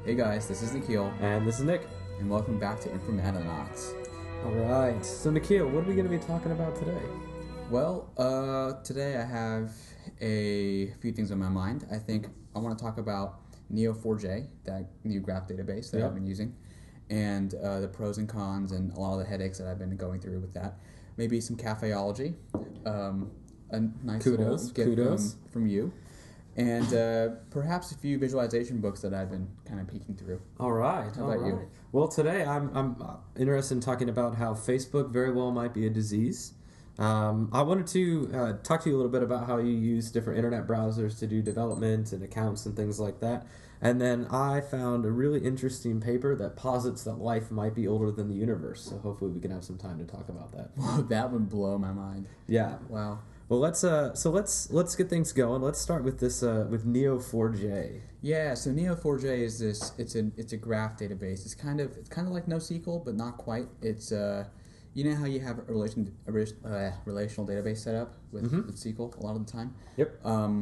Hey guys, this is Nikhil, And this is Nick. and welcome back to Informatonauts. Alright, so Nikhil, what are we going to be talking about today? Well, today I have a few things on my mind. I think I want to talk about Neo4j, that new graph database that Yep. I've been using, and the pros and cons and a lot of the headaches that I've been going through with that. Maybe some cafeology, a nice Kudos, little gift kudos. from you, and perhaps a few visualization books that I've been kind of peeking through. Alright, How about you? Well, today I'm interested in talking about how Facebook very well might be a disease. I wanted to talk to you a little bit about how you use different internet browsers to do development and accounts and things like that. And then I found a really interesting paper that posits that life might be older than the universe. So hopefully we can have some time to talk about that. Whoa, that would blow my mind. Yeah. Wow. Well, let's get things going. Let's start with this with Neo4j. Yeah, so Neo4j is this. It's a graph database. It's kind of like NoSQL, but not quite. It's you know how you have a relational database set up with SQL a lot of the time. Yep.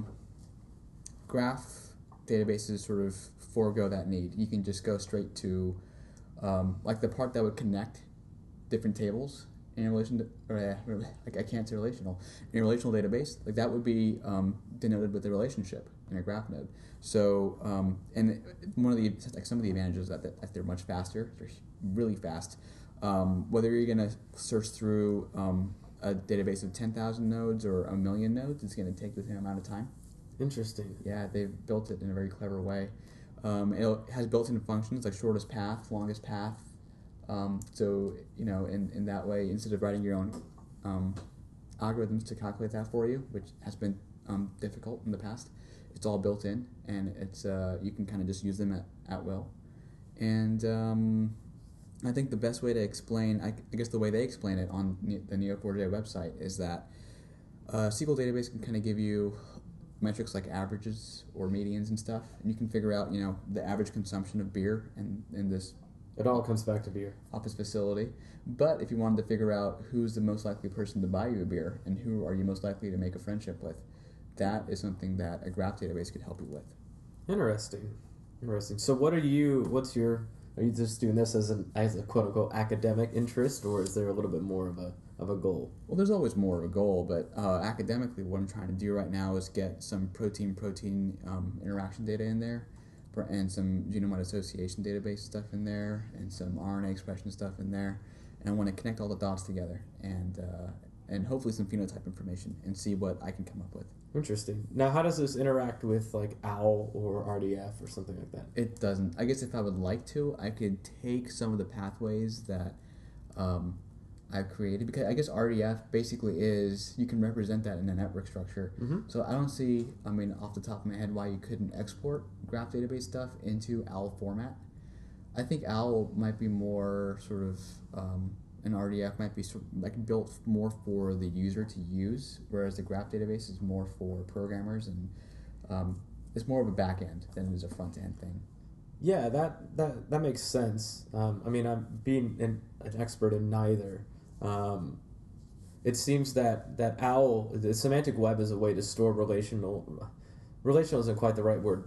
Graph databases sort of forego that need. You can just go straight to like the part that would connect different tables in relation to, like I can't say relational, in a relational database, like that would be denoted with a relationship in a graph node. So and one of the some of the advantages that they're much faster. They're really fast. Whether you're gonna search through a database of 10,000 nodes or a million nodes, it's gonna take the same amount of time. Interesting. Yeah, they've built it in a very clever way. It has built-in functions like shortest path, longest path. So, you know, in that way, instead of writing your own algorithms to calculate that for you, which has been difficult in the past, it's all built in, and it's you can kind of just use them at will. And I think the best way to explain, I guess the way they explain it on the Neo4j website is that a SQL database can kind of give you metrics like averages or medians and stuff, and you can figure out, you know, the average consumption of beer in this It all comes back to beer. office facility. But if you wanted to figure out who's the most likely person to buy you a beer and who are you most likely to make a friendship with, that is something that a graph database could help you with. Interesting. So are you just doing this as a quote unquote academic interest, or is there a little bit more of a goal? Well, there's always more of a goal, but academically what I'm trying to do right now is get some protein-protein interaction data in there, and some genome-wide association database stuff in there, and some RNA expression stuff in there, and I want to connect all the dots together, and hopefully some phenotype information, and see what I can come up with. Interesting. Now, how does this interact with like OWL or RDF or something like that? It doesn't. I guess if I would like to, I could take some of the pathways that I've created, because I guess RDF basically is, you can represent that in a network structure. So I don't see, I mean, off the top of my head, why you couldn't export graph database stuff into OWL format. I think OWL might be more sort of, an RDF might be sort of like built more for the user to use, whereas the graph database is more for programmers, and it's more of a back end than it is a front end thing. Yeah, that makes sense. I mean, I'm being an expert in neither. It seems that OWL, the semantic web, is a way to store relational isn't quite the right word,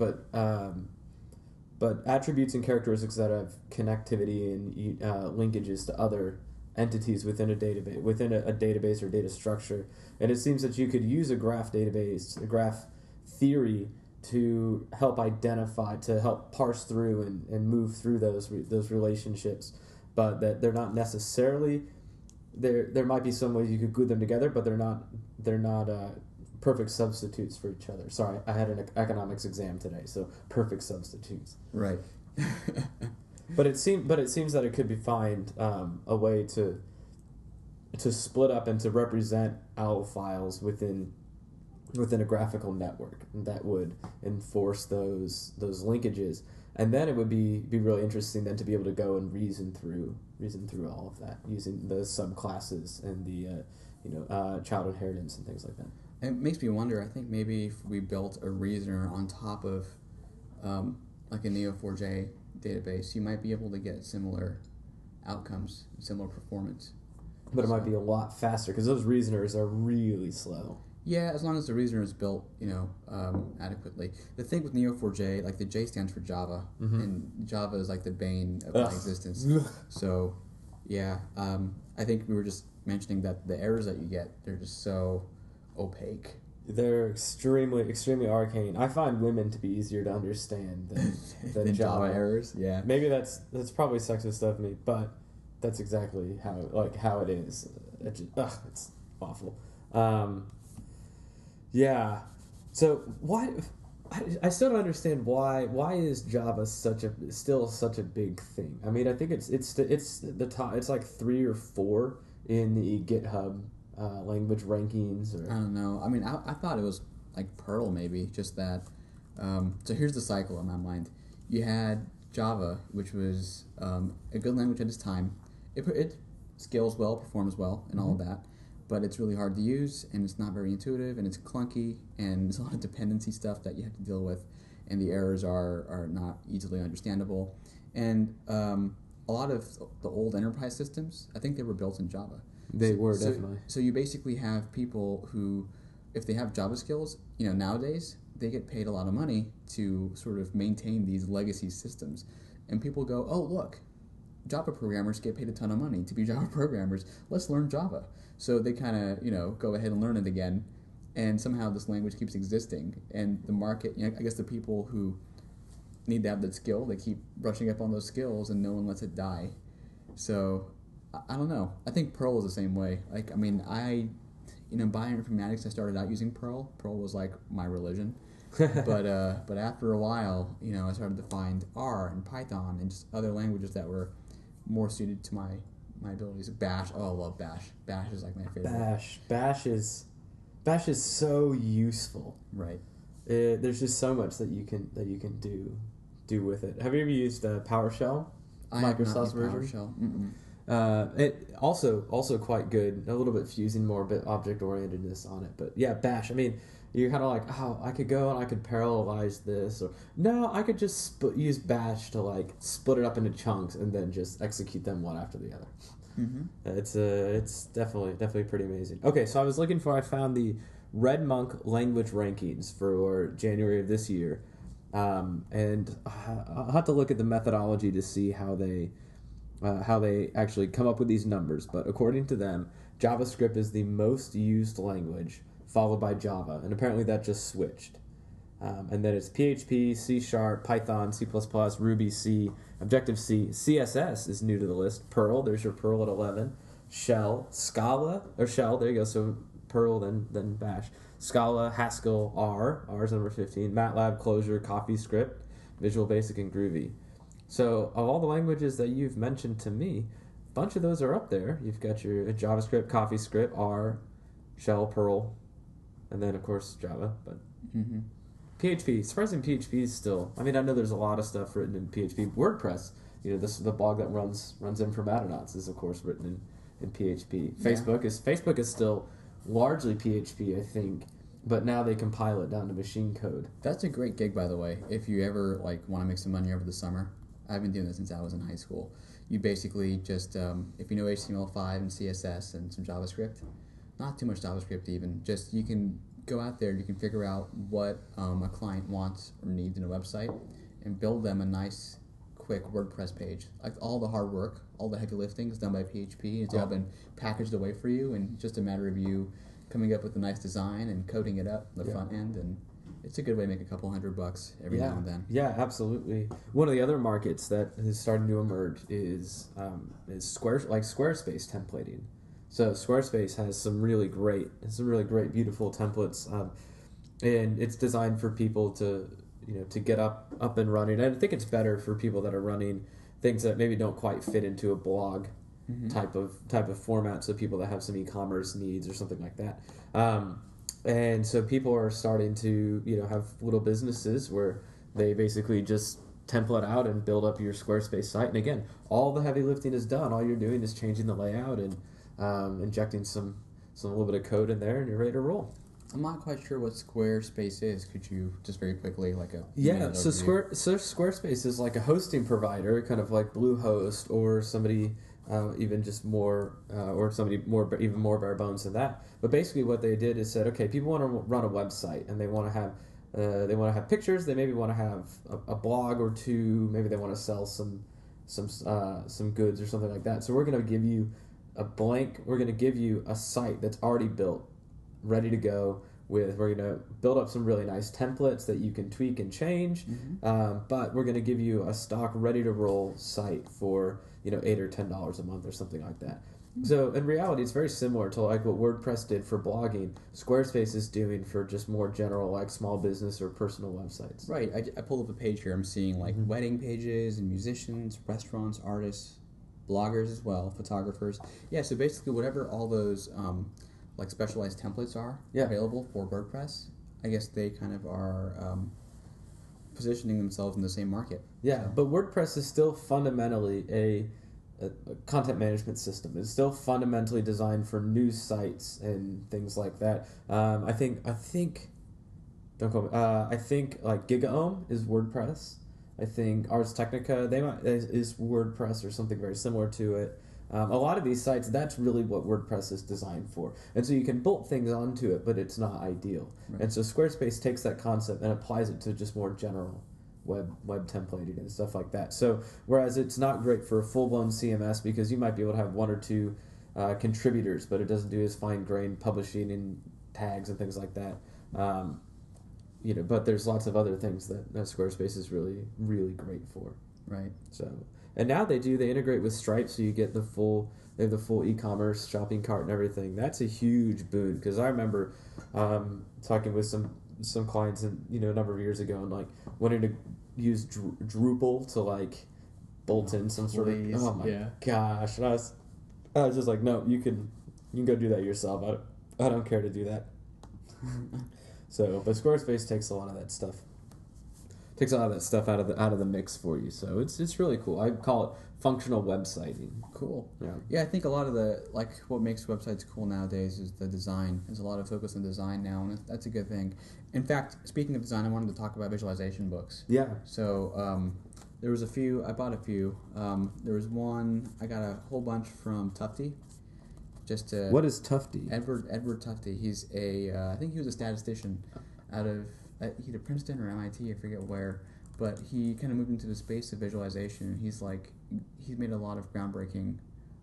but attributes and characteristics that have connectivity and linkages to other entities within a database or data structure. And it seems that you could use a graph database, a graph theory, to help identify, to help parse through and move through those relationships, but that they're not necessarily there might be some ways you could glue them together, but they're not perfect substitutes for each other. Sorry, I had an economics exam today, so perfect substitutes. Right. But it seems that it could be find a way to split up and to represent OWL files within a graphical network that would enforce those linkages, and then it would be really interesting then to be able to go and reason through all of that using the subclasses and the child inheritance and things like that. It makes me wonder, I think maybe if we built a reasoner on top of like a Neo4j database, you might be able to get similar outcomes, similar performance. But it might be a lot faster because those reasoners are really slow. Yeah, as long as the reasoner is built, adequately. The thing with Neo4j, like the J stands for Java, and Java is like the bane of my existence. So, yeah, I think we were just mentioning that the errors that you get, they're just so opaque. They're extremely arcane. I find women to be easier to understand than Java errors. Yeah, maybe that's probably sexist of me, but that's exactly how it is. It's awful. Yeah. So why? I still don't understand why is Java still such a big thing. I mean, I think it's the top. It's like 3 or 4 in the GitHub language rankings. I don't know. I mean, I thought it was like Perl maybe. Just that. So here's the cycle in my mind. You had Java, which was a good language at its time. It scales well, performs well, and all of that. But it's really hard to use, and it's not very intuitive, and it's clunky, and there's a lot of dependency stuff that you have to deal with, and the errors are not easily understandable. And a lot of the old enterprise systems, I think they were built in Java. They were, definitely. So you basically have people who, if they have Java skills, nowadays, they get paid a lot of money to sort of maintain these legacy systems. And people go, oh, look, Java programmers get paid a ton of money to be Java programmers. Let's learn Java. So they kind of, go ahead and learn it again. And somehow this language keeps existing. And the market, I guess the people who need to have that skill, they keep brushing up on those skills and no one lets it die. So, I don't know. I think Perl is the same way. Like, I mean, bioinformatics, I started out using Perl. Perl was like my religion. but after a while, I started to find R and Python and just other languages that were more suited to my abilities. Bash, I love Bash. Bash is like my favorite. Bash is so useful. Right. There's just so much that you can do with it. Have you ever used PowerShell? Microsoft's version. PowerShell. It also quite good. A little bit fusing more bit object orientedness on it, but yeah, Bash. I mean, you're kind of like, oh, I could go and I could parallelize this, or no, I could just use Bash to like split it up into chunks and then just execute them one after the other. It's definitely pretty amazing. Okay, so I found the Red Monk language rankings for January of this year, and I'll have to look at the methodology to see how they actually come up with these numbers. But according to them, JavaScript is the most used language, followed by Java, and apparently that just switched. And then it's PHP, C#, Python, C++, Ruby, C, Objective-C, CSS is new to the list, Perl, there's your Perl at 11, Shell, Scala, or Shell, there you go, so Perl, then Bash, Scala, Haskell, R is number 15, MATLAB, Clojure, CoffeeScript, Visual Basic, and Groovy. So of all the languages that you've mentioned to me, a bunch of those are up there. You've got your JavaScript, CoffeeScript, R, Shell, Perl, and then of course Java. But PHP, surprising PHP is still. I mean, I know there's a lot of stuff written in PHP. WordPress, this is the blog that runs Informatonauts is of course written in PHP. Yeah. Facebook is still largely PHP, I think. But now they compile it down to machine code. That's a great gig, by the way. If you ever want to make some money over the summer, I've been doing this since I was in high school. You basically just, if you know HTML5 and CSS and some JavaScript, not too much JavaScript even, just you can go out there and you can figure out what a client wants or needs in a website and build them a nice, quick WordPress page. Like all the hard work, all the heavy lifting is done by PHP. It's all been packaged away for you, and just a matter of you coming up with a nice design and coding it up the front end, and it's a good way to make a couple $100 every now and then. Yeah, absolutely. One of the other markets that is starting to emerge is Squarespace templating. So Squarespace has some really great, beautiful templates, and it's designed for people to get up and running. And I think it's better for people that are running things that maybe don't quite fit into a blog type of format. So people that have some e-commerce needs or something like that. And so people are starting to have little businesses where they basically just template out and build up your Squarespace site. And again, all the heavy lifting is done. All you're doing is changing the layout and injecting some little bit of code in there, and you're ready to roll. I'm not quite sure what Squarespace is. Could you just very quickly Squarespace is like a hosting provider, kind of like Bluehost or somebody even just more, or somebody even more bare bones than that. But basically, what they did is said, okay, people want to run a website and they want to have pictures. They maybe want to have a blog or two. Maybe they want to sell some goods or something like that. So we're going to give you We're going to give you a site that's already built, ready to go. We're going to build up some really nice templates that you can tweak and change, but we're going to give you a stock ready to roll site for $8 or $10 a month or something like that. So in reality, it's very similar to like what WordPress did for blogging. Squarespace is doing for just more general like small business or personal websites. Right. I pulled up a page here. I'm seeing like wedding pages and musicians, restaurants, artists, bloggers as well, photographers. Yeah. So basically, whatever all those like specialized templates are available for WordPress, I guess they kind of are positioning themselves in the same market. Yeah, So. but WordPress is still fundamentally a content management system. It's still fundamentally designed for news sites and things like that. I think don't call me. I think like GigaOM is WordPress. I think Ars Technica is WordPress or something very similar to it. A lot of these sites, that's really what WordPress is designed for. And so you can bolt things onto it, but it's not ideal. Right. And so Squarespace takes that concept and applies it to just more general web templating and stuff like that. So whereas it's not great for a full-blown CMS because you might be able to have one or two contributors, but it doesn't do as fine-grained publishing and tags and things like that. But there's lots of other things that Squarespace is really, really great for. Right. So, and now they integrate with Stripe, so you get they have the full e-commerce shopping cart and everything. That's a huge boon because I remember talking with some clients a number of years ago and like wanting to use Drupal to like bolt in some sort of gosh, and I was just like, no, you can go do that yourself. I don't care to do that. So, but Squarespace takes a lot of that stuff. Takes a lot of that stuff out of the mix for you. So it's really cool. I call it functional websiting. Cool. Yeah. I think a lot of what makes websites cool nowadays is the design. There's a lot of focus on design now, and that's a good thing. In fact, speaking of design, I wanted to talk about visualization books. Yeah. So there was a few. I bought a few. There was one. I got a whole bunch from Tufte. What is Tufte? Edward Tufte. He's I think he was a statistician out of either Princeton or MIT, I forget where, but he kind of moved into the space of visualization, and he's made a lot of groundbreaking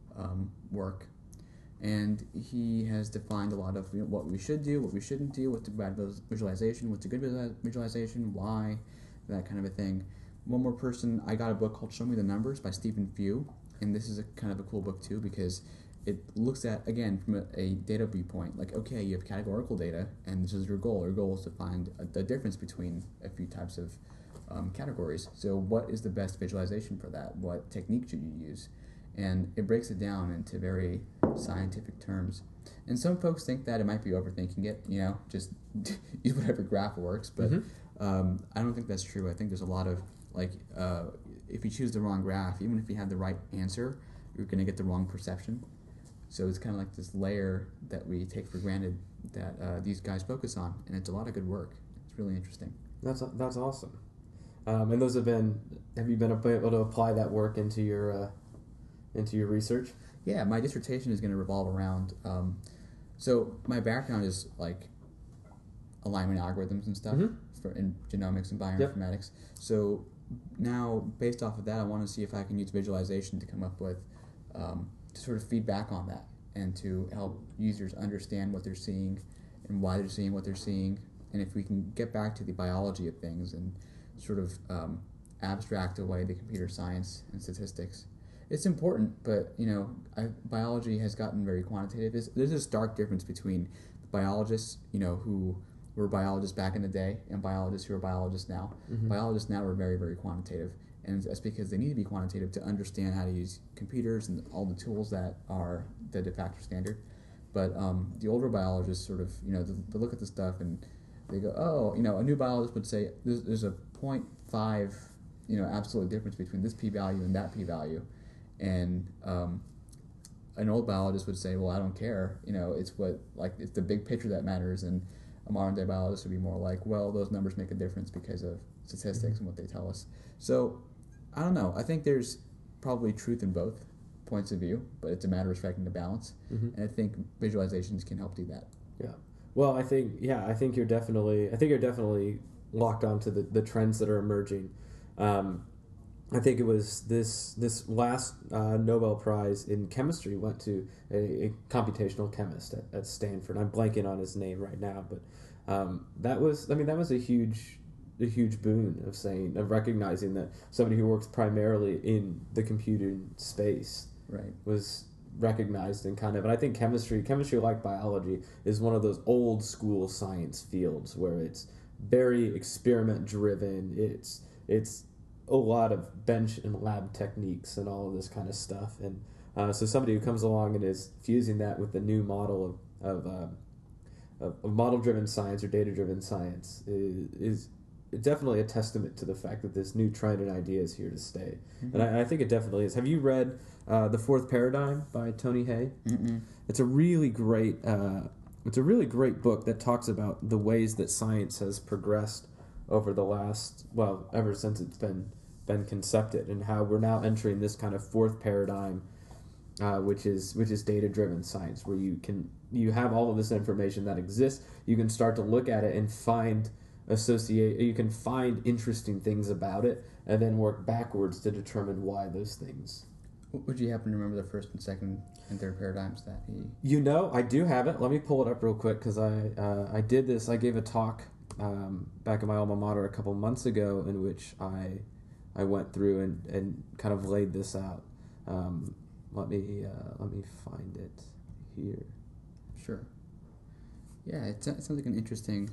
work, and he has defined a lot of what we should do, what we shouldn't do, what's a bad visualization, what's a good visualization, why, that kind of a thing. One more person, I got a book called Show Me the Numbers by Stephen Few, and this is a kind of a cool book too because it looks at, again, from a data viewpoint, like, okay, you have categorical data, and this is your goal. Your goal is to find the difference between a few types of categories. So what is the best visualization for that? What technique should you use? And it breaks it down into very scientific terms. And some folks think that it might be overthinking it, just use whatever graph works, but I don't think that's true. I think there's a lot of, if you choose the wrong graph, even if you have the right answer, you're going to get the wrong perception. So it's kind of like this layer that we take for granted that these guys focus on, and it's a lot of good work. It's really interesting. That's awesome. And those have you been able to apply that work into your research? Yeah, my dissertation is going to revolve around. So my background is like alignment algorithms and stuff in genomics and bioinformatics. Yep. So now, based off of that, I want to see if I can use visualization to come up with to sort of feedback on that and to help users understand what they're seeing and why they're seeing what they're seeing, and if we can get back to the biology of things and sort of abstract away the computer science and statistics. It's important, but biology has gotten very quantitative. There's this stark difference between biologists, who were biologists back in the day, and biologists who are biologists now. Biologists now are very, very quantitative. And that's because they need to be quantitative to understand how to use computers and all the tools that are the de facto standard. But the older biologists sort of, they look at the stuff and they go, oh, a new biologist would say there's a 0.5, absolute difference between this p-value and that p-value. And an old biologist would say, well, I don't care. It's it's the big picture that matters. And a modern day biologist would be more like, well, those numbers make a difference because of statistics and what they tell us. So I don't know. I think there's probably truth in both points of view, but it's a matter of striking the balance. Mm-hmm. And I think visualizations can help do that. Yeah. Well, I think you're definitely locked onto the trends that are emerging. I think it was this last Nobel Prize in chemistry went to a computational chemist at Stanford. I'm blanking on his name right now, but that was a huge boon of recognizing that somebody who works primarily in the computing space Right. was recognized and and I think chemistry like biology is one of those old school science fields where it's very experiment driven. It's a lot of bench and lab techniques and all of this kind of stuff, and so somebody who comes along and is fusing that with the new model of model driven science or data driven science is definitely a testament to the fact that this new trend and idea is here to stay. Mm-hmm. And I think it definitely is. Have you read The Fourth Paradigm by Tony Hay? Mm-mm. It's a really great book that talks about the ways that science has progressed over the last, ever since it's been concepted, and how we're now entering this kind of fourth paradigm, which is data driven science, where you have all of this information that exists. You can start to look at it and you can find interesting things about it, and then work backwards to determine why those things. Would you happen to remember the first and second and third paradigms that he... I do have it. Let me pull it up real quick, because I did this. I gave a talk back at my alma mater a couple months ago in which I went through and kind of laid this out. Let me find it here. Sure. Yeah, it sounds like an interesting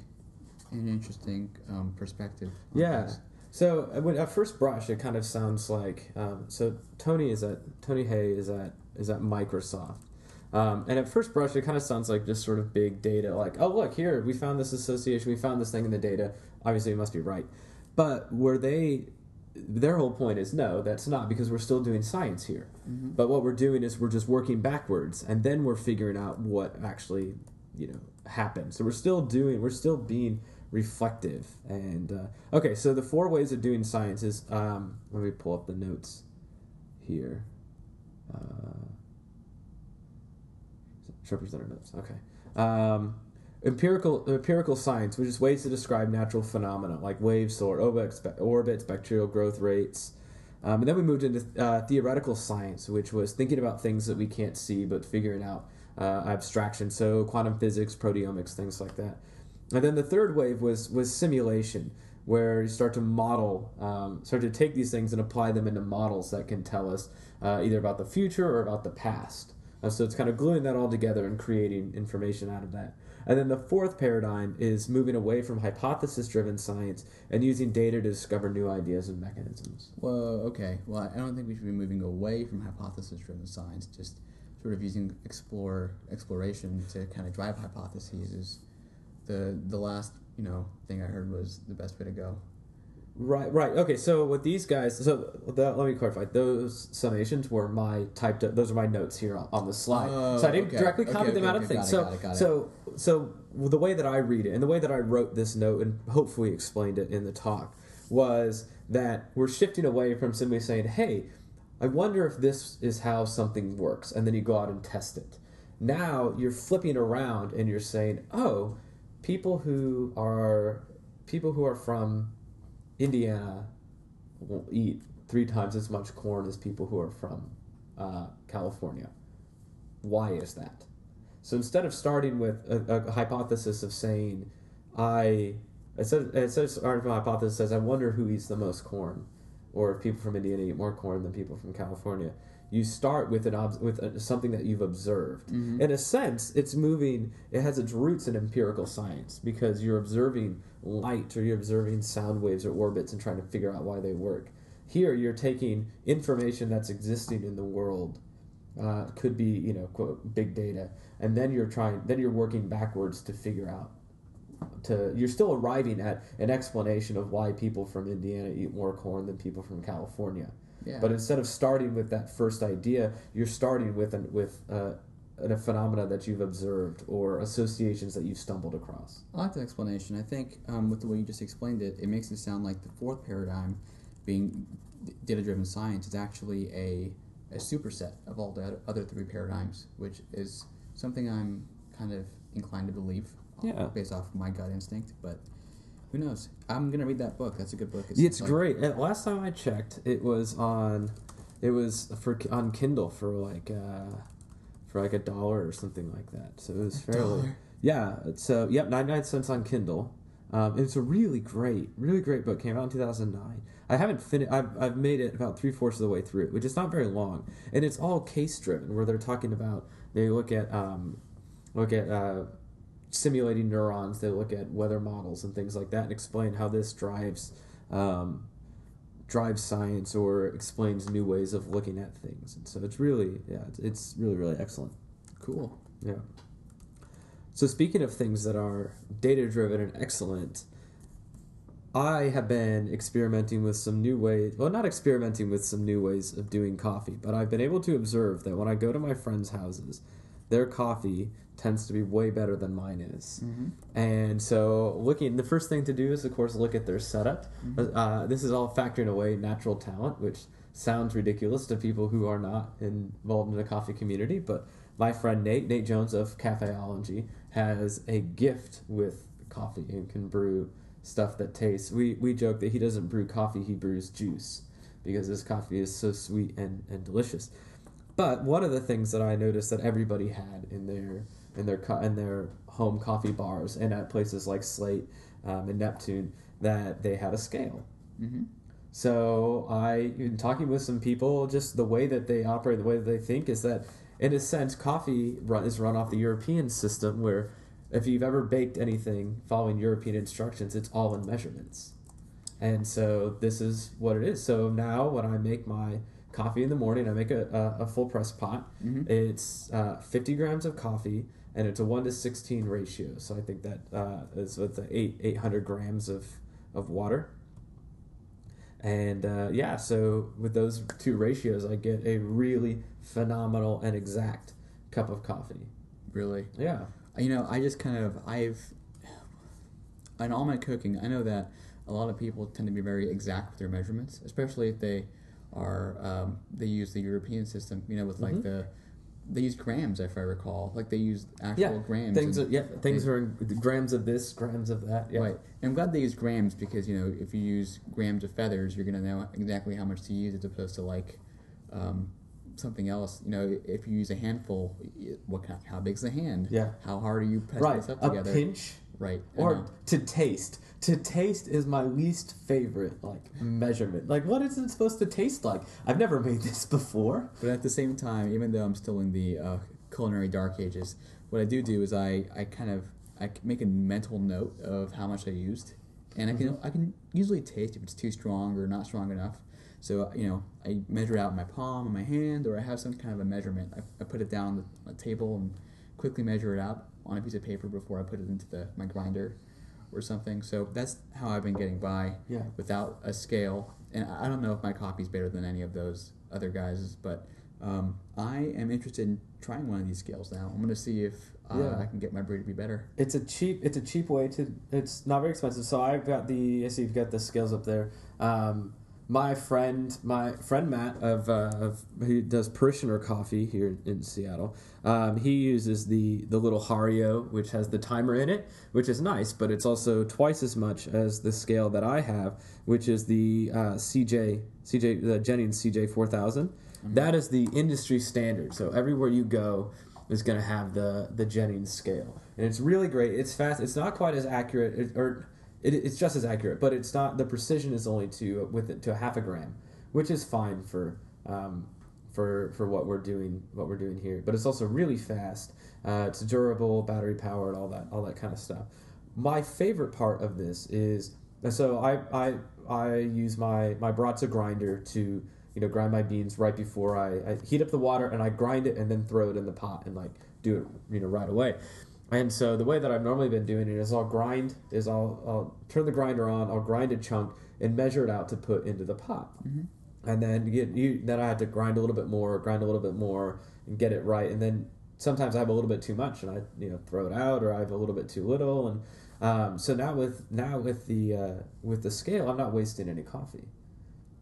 perspective. Yeah. So at first brush, it kind of sounds like Tony Hay is at Microsoft, and at first brush, it kind of sounds like just sort of big data, like, oh look here, we found this association, we found this thing in the data. Obviously, it must be right. But their whole point is no, that's not, because we're still doing science here. Mm-hmm. But what we're doing is we're just working backwards, and then we're figuring out what actually happened. So we're still being reflective. And okay, so the 4 ways of doing science is let me pull up the notes here. Representer notes. Okay. Empirical science, which is ways to describe natural phenomena like waves, solar orbits, bacterial growth rates. And then we moved into theoretical science, which was thinking about things that we can't see but figuring out abstraction, so quantum physics, proteomics, things like that. And then the third wave was simulation, where you start to model, start to take these things and apply them into models that can tell us either about the future or about the past. So it's kind of gluing that all together and creating information out of that. And then the fourth paradigm is moving away from hypothesis-driven science and using data to discover new ideas and mechanisms. Well, okay. Well, I don't think we should be moving away from hypothesis-driven science. Just sort of using exploration to kind of drive hypotheses is the last thing I heard was the best way to go. Right. Okay. So with these guys, let me clarify. Those summations were those are my notes here on the slide. So I didn't directly comment them out of things. Got it. So the way that I read it and the way that I wrote this note and hopefully explained it in the talk was that we're shifting away from simply saying, "Hey, I wonder if this is how something works," and then you go out and test it. Now you're flipping around and you're saying, "Oh, people who are from Indiana will eat 3 times as much corn as people who are from California. Why is that?" So instead of starting with a hypothesis of saying, instead of starting from a hypothesis that says, "I wonder who eats the most corn," or if people from Indiana eat more corn than people from California, you start with something that you've observed. Mm-hmm. In a sense, it has its roots in empirical science, because you're observing light or you're observing sound waves or orbits and trying to figure out why they work. Here, you're taking information that's existing in the world, could be, quote, big data, and then you're working backwards to figure out, you're still arriving at an explanation of why people from Indiana eat more corn than people from California. Yeah. But instead of starting with that first idea, you're starting with a phenomena that you've observed or associations that you've stumbled across. I like that explanation. I think with the way you just explained it, it makes it sound like the fourth paradigm, being data-driven science, is actually a superset of all the other three paradigms, which is something I'm kind of inclined to believe, based off my gut instinct. But who knows? I'm gonna read that book. That's a good book. It's great. And last time I checked, it was on Kindle for like $1 or something like that. So it was fairly $1? Yeah. So 99 cents on Kindle. It's a really great book. Came out in 2009. I haven't finished. I've made it about 3/4 of the way through, which is not very long, and it's all case driven, where they're talking about they look at simulating neurons. They look at weather models and things like that, and explain how this drives science or explains new ways of looking at things. And so it's really really excellent. Cool. Yeah. So speaking of things that are data-driven and excellent, I have been experimenting with some new ways, well, not experimenting with some new ways of doing coffee, but I've been able to observe that when I go to my friends' houses, their coffee tends to be way better than mine is. Mm-hmm. And so the first thing to do is, of course, look at their setup. Mm-hmm. This is all factoring away natural talent, which sounds ridiculous to people who are not involved in the coffee community, but my friend Nate Jones of Cafeology has a gift with coffee and can brew stuff that tastes. We joke that he doesn't brew coffee, he brews juice, because his coffee is so sweet and delicious. But one of the things that I noticed that everybody had in their home coffee bars and at places like Slate and Neptune, that they had a scale. Mm-hmm. So in talking with some people, just the way that they operate, the way that they think is that, in a sense, coffee is run off the European system, where if you've ever baked anything following European instructions, it's all in measurements. And so this is what it is. So now when I make my coffee in the morning, I make a full press pot. Mm-hmm. It's 50 grams of coffee, and it's a 1:16 ratio. So I think that is with 800 grams of water. And so with those two ratios, I get a really phenomenal and exact cup of coffee. Really? Yeah. I just in all my cooking, I know that a lot of people tend to be very exact with their measurements, especially if they are, they use the European system, with like they use grams, if I recall. Like they use actual grams. Things are in grams of this, grams of that. Yeah. Right. And I'm glad they use grams because, if you use grams of feathers, you're going to know exactly how much to use as opposed to like something else. If you use a handful, how big's the hand? Yeah. How hard are you pressing this up together? A pinch. Right. Or to taste. To taste is my least favorite measurement. What is it supposed to taste like? I've never made this before. But at the same time, even though I'm still in the culinary dark ages, what I do is I make a mental note of how much I used, and I can usually taste if it's too strong or not strong enough. So I measure it out in my palm or my hand, or I have some kind of a measurement. I put it down on the table and quickly measure it out on a piece of paper before I put it into my grinder or something. So that's how I've been getting by without a scale. And I don't know if my coffee's better than any of those other guys', but I am interested in trying one of these scales now. I'm going to see if I can get my brew to be better. It's a cheap way to. It's not very expensive. So I see you've got the scales up there. My friend Matt he does Parishioner Coffee here in Seattle. He uses the little Hario, which has the timer in it, which is nice, but it's also twice as much as the scale that I have, which is the the Jennings CJ 4000. Mm-hmm. That is the industry standard. So everywhere you go is going to have the Jennings scale, and it's really great. It's fast. It's not quite as accurate, it's just as accurate, but it's not. The precision is only to a half a gram, which is fine for what we're doing here. But it's also really fast. It's durable, battery powered, all that kind of stuff. My favorite part of this is I use my Bratza grinder to grind my beans right before I heat up the water, and I grind it and then throw it in the pot and do it right away. And so the way that I've normally been doing it is I'll turn the grinder on, I'll grind a chunk and measure it out to put into the pot. Mm-hmm. And then I have to grind a little bit more and get it right. And then sometimes I have a little bit too much and I throw it out, or I have a little bit too little. And so now with the scale, I'm not wasting any coffee.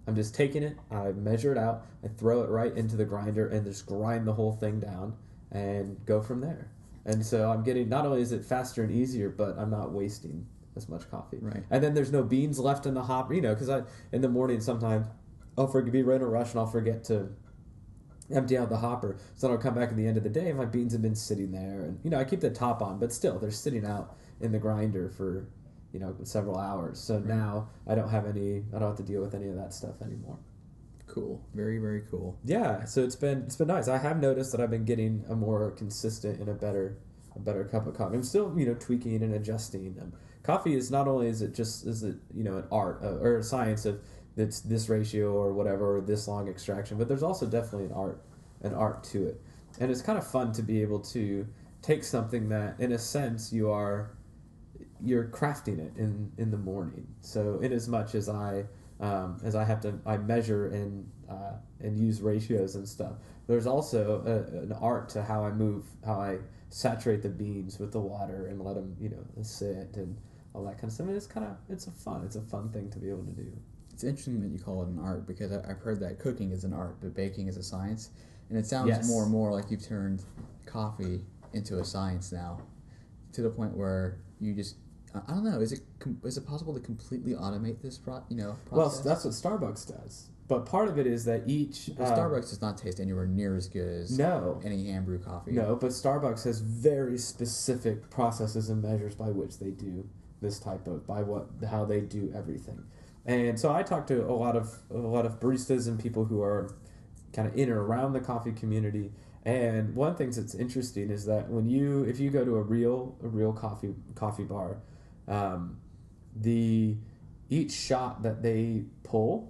I'm just taking it, I measure it out, I throw it right into the grinder, and just grind the whole thing down and go from there. And so I'm getting, not only is it faster and easier, but I'm not wasting as much coffee. Right. And then there's no beans left in the hopper, because in the morning sometimes I'll be in a rush and I'll forget to empty out the hopper. So then I'll come back at the end of the day and my beans have been sitting there. And, I keep the top on, but still they're sitting out in the grinder for, several hours. So now I don't have to deal with any of that stuff anymore. Cool. Very, very cool. Yeah, so it's been nice. I have noticed that I've been getting a more consistent and a better cup of coffee. I'm still tweaking and adjusting. Coffee is not only is it an art or a science of it's this ratio or whatever or this long extraction, but there's also definitely an art to it, and it's kind of fun to be able to take something that in a sense you're crafting it in the morning. So in as much as I measure and use ratios and stuff, there's also an art to how I saturate the beans with the water and let them sit and all that kind of stuff. And it's a fun thing to be able to do. It's interesting that you call it an art, because I've heard that cooking is an art but baking is a science, and it sounds more and more like you've turned coffee into a science now, to the point where you just I don't know. Is it possible to completely automate this process? Well, that's what Starbucks does. But part of it is that Starbucks does not taste anywhere near as good as any hand brew coffee. No, but Starbucks has very specific processes and measures by which they do this type of how they do everything. And so I talk to a lot of baristas and people who are kind of in or around the coffee community. And one thing that's interesting is that if you go to a real coffee bar, each shot that they pull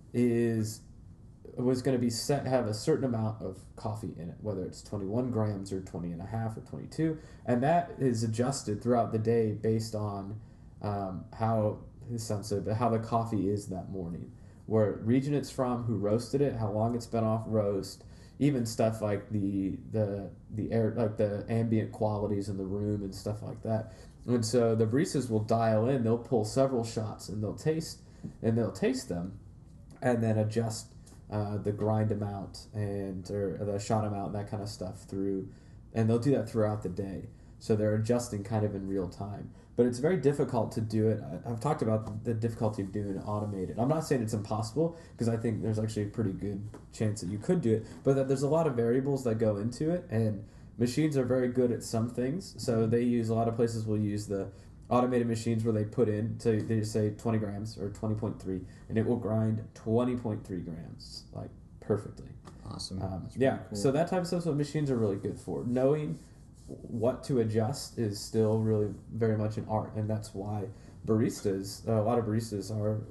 was going to be have a certain amount of coffee in it, whether it's 21 grams or 20 and a half or 22, and that is adjusted throughout the day based on how the coffee is that morning, where region it's from, who roasted it, how long it's been off roast, even stuff like the air, like the ambient qualities in the room and stuff like that. And so the baristas will dial in, they'll pull several shots and they'll taste them, and then adjust the grind amount or the shot amount and that kind of stuff through, and they'll do that throughout the day. So they're adjusting kind of in real time. But it's very difficult to do it. I've talked about the difficulty of doing it automated. I'm not saying it's impossible, because I think there's actually a pretty good chance that you could do it, but that there's a lot of variables that go into it, and machines are very good at some things. So a lot of places will use the automated machines where they they just say 20 grams or 20.3, and it will grind 20.3 grams, like perfectly. Awesome. Yeah, cool. So that type of stuff, what machines are really good for. Knowing what to adjust is still really very much an art, and that's why a lot of baristas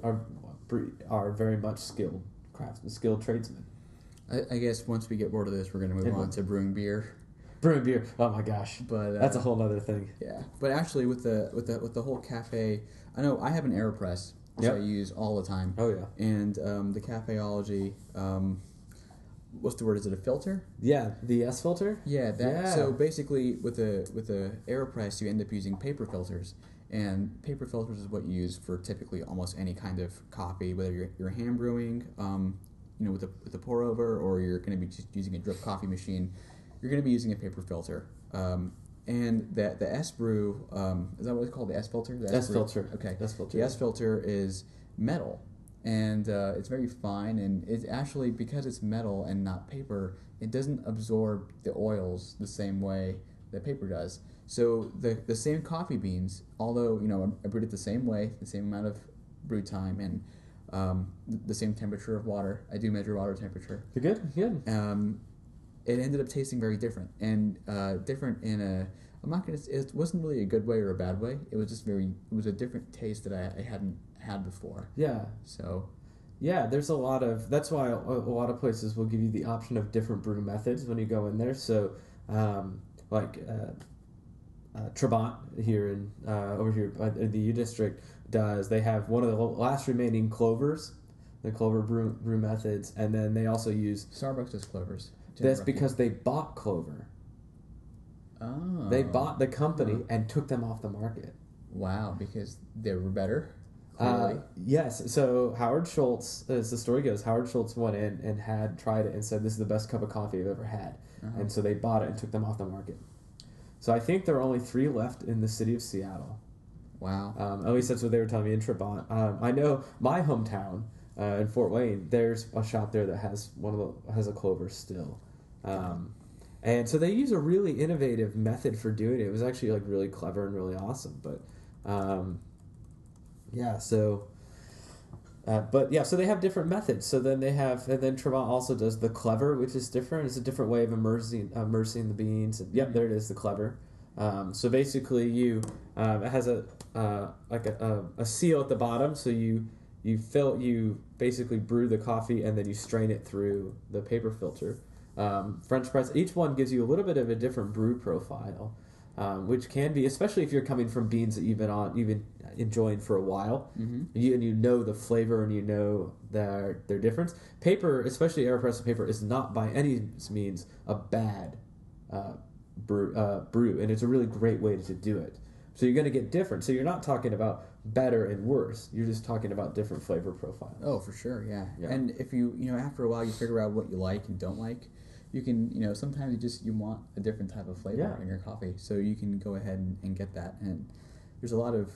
are very much skilled tradesmen. I guess once we get bored of this, we're going to move on to brewing beer. Brewing beer, oh my gosh! But that's a whole other thing. Yeah, but actually, with the whole cafe, I know I have an AeroPress, which I use all the time. Oh yeah. And the Cafeology, what's the word? Is it a filter? Yeah, the S filter. Yeah, that. Yeah. So basically, with the AeroPress, you end up using paper filters, and paper filters is what you use for typically almost any kind of coffee, whether you're hand brewing, with a pour over, or you're going to be just using a drip coffee machine. You're going to be using a paper filter. And the S brew, is that what it's called? The S filter? The S filter. Okay. S filter. The S filter is metal, and it's very fine, and it's actually, because it's metal and not paper, it doesn't absorb the oils the same way that paper does. So the same coffee beans, although I brewed it the same way, the same amount of brew time, and the same temperature of water. I do measure water temperature. You're good. It ended up tasting very different, and different in it wasn't really a good way or a bad way. It was just it was a different taste that I hadn't had before. Yeah. So. Yeah, there's that's why a lot of places will give you the option of different brew methods when you go in there. So, Trabant here over here in the U District they have one of the last remaining clovers, the clover brew methods, and then they also use Starbucks does clovers. That's because they bought Clover. Oh. They bought the company and took them off the market. Wow, because they were better? Clearly. Yes. So Howard Schultz, as the story goes, Howard Schultz went in and had tried it and said, "This is the best cup of coffee I've ever had." And so they bought it and took them off the market. So I think there are only 3 left in the city of Seattle. Wow. At least that's what they were telling me in Trabant. I know my hometown in Fort Wayne. There's a shop there that has has a Clover still, and so they use a really innovative method for doing it. It was actually like really clever and really awesome. But yeah, so. So they have different methods. So then and then Trabant also does the clever, which is different. It's a different way of immersing the beans. And, yep, there it is, the clever. So basically, it has a seal at the bottom. So you basically brew the coffee and then you strain it through the paper filter. French press. Each one gives you a little bit of a different brew profile. Which can be, especially if you're coming from beans that you've been enjoying for a while, you know the flavor and you know their difference. Paper, especially AeroPress paper, is not by any means a bad brew, and it's a really great way to do it. So you're going to get different. So you're not talking about better and worse. You're just talking about different flavor profiles. Oh, for sure, yeah. And if you after a while you figure out what you like and don't like, you can, sometimes you want a different type of flavor in your coffee, so you can go ahead and get that. And there's a lot of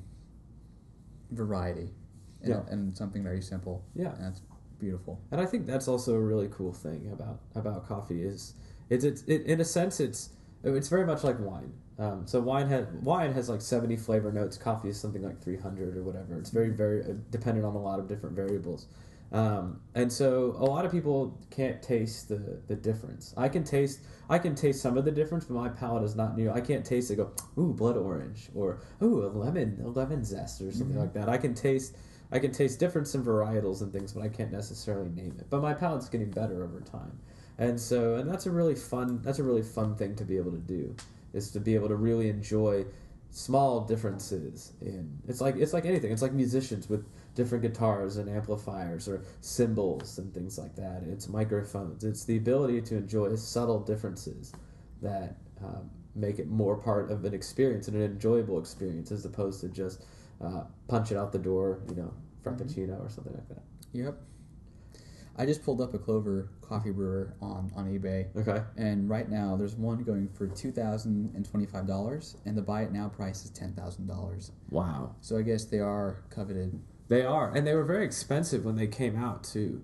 variety, and something very simple. Yeah, and that's beautiful. And I think that's also a really cool thing about coffee is it in a sense it's very much like wine. So wine has like 70 flavor notes. Coffee is something like 300 or whatever. It's very very dependent on a lot of different variables. And so a lot of people can't taste the difference. I can taste some of the difference, but my palate is not new. I can't taste it. Go, ooh, blood orange, or ooh, a lemon zest, or something like that. I can taste difference in varietals and things, but I can't necessarily name it. But my palate's getting better over time, and that's a really fun thing to be able to do, is to be able to really enjoy small differences it's like anything. It's like musicians with different guitars and amplifiers or cymbals and things like that. It's microphones. It's the ability to enjoy subtle differences that make it more part of an experience and an enjoyable experience, as opposed to just punch it out the door, frappuccino or something like that. Yep. I just pulled up a Clover coffee brewer on eBay. Okay. And right now there's one going for $2,025, and the buy it now price is $10,000. Wow. So I guess they are coveted. They are, and they were very expensive when they came out too.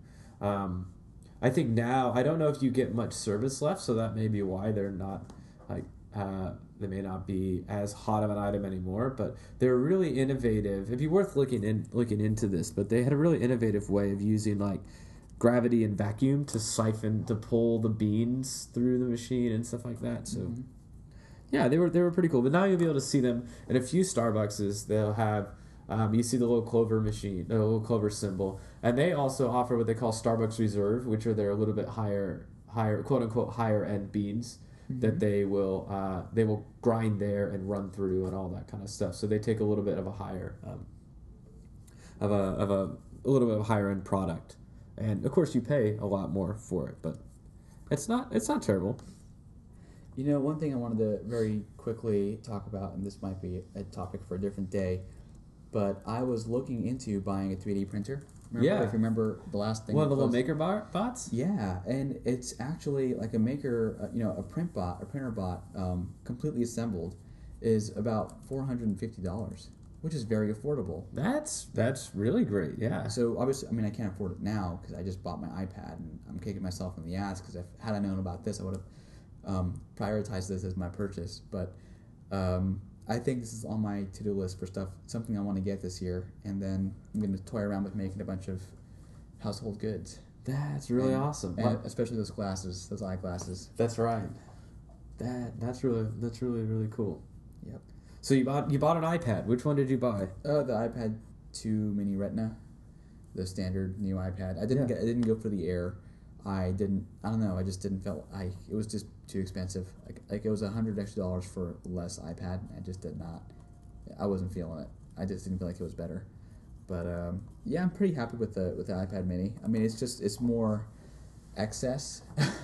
I think now, I don't know if you get much service left, so that may be why they're not they may not be as hot of an item anymore. But they're really innovative. It'd be worth looking into this. But they had a really innovative way of using gravity and vacuum to pull the beans through the machine and stuff like that. So yeah, they were pretty cool. But now you'll be able to see them in a few Starbucks. They'll have you see the little Clover machine, the little Clover symbol, and they also offer what they call Starbucks Reserve, which are their a little bit higher quote unquote higher end beans that they will grind there and run through and all that kind of stuff. So they take a little bit of a higher of a little bit of a higher end product. And of course, you pay a lot more for it, but it's not terrible. One thing I wanted to very quickly talk about, and this might be a topic for a different day, but I was looking into buying a 3D printer. If you remember the last thing. One of the little maker bots? Yeah, and it's actually like a maker, a printer bot, completely assembled, is about $450. Which is very affordable. That's really great, yeah. So obviously, I can't afford it now because I just bought my iPad and I'm kicking myself in the ass because had I known about this, I would have prioritized this as my purchase. But I think this is on my to-do list for something I want to get this year, and then I'm going to toy around with making a bunch of household goods. That's really awesome, and especially those glasses, those eyeglasses. That's right. That's really really cool. Yep. So you bought an iPad. Which one did you buy? The iPad 2 Mini Retina, the standard new iPad. I didn't go for the Air. I don't know. I just didn't feel it was just too expensive. Like it was $100 extra for less iPad. I just did not. I wasn't feeling it. I just didn't feel like it was better. But I'm pretty happy with the iPad Mini. It's more excess.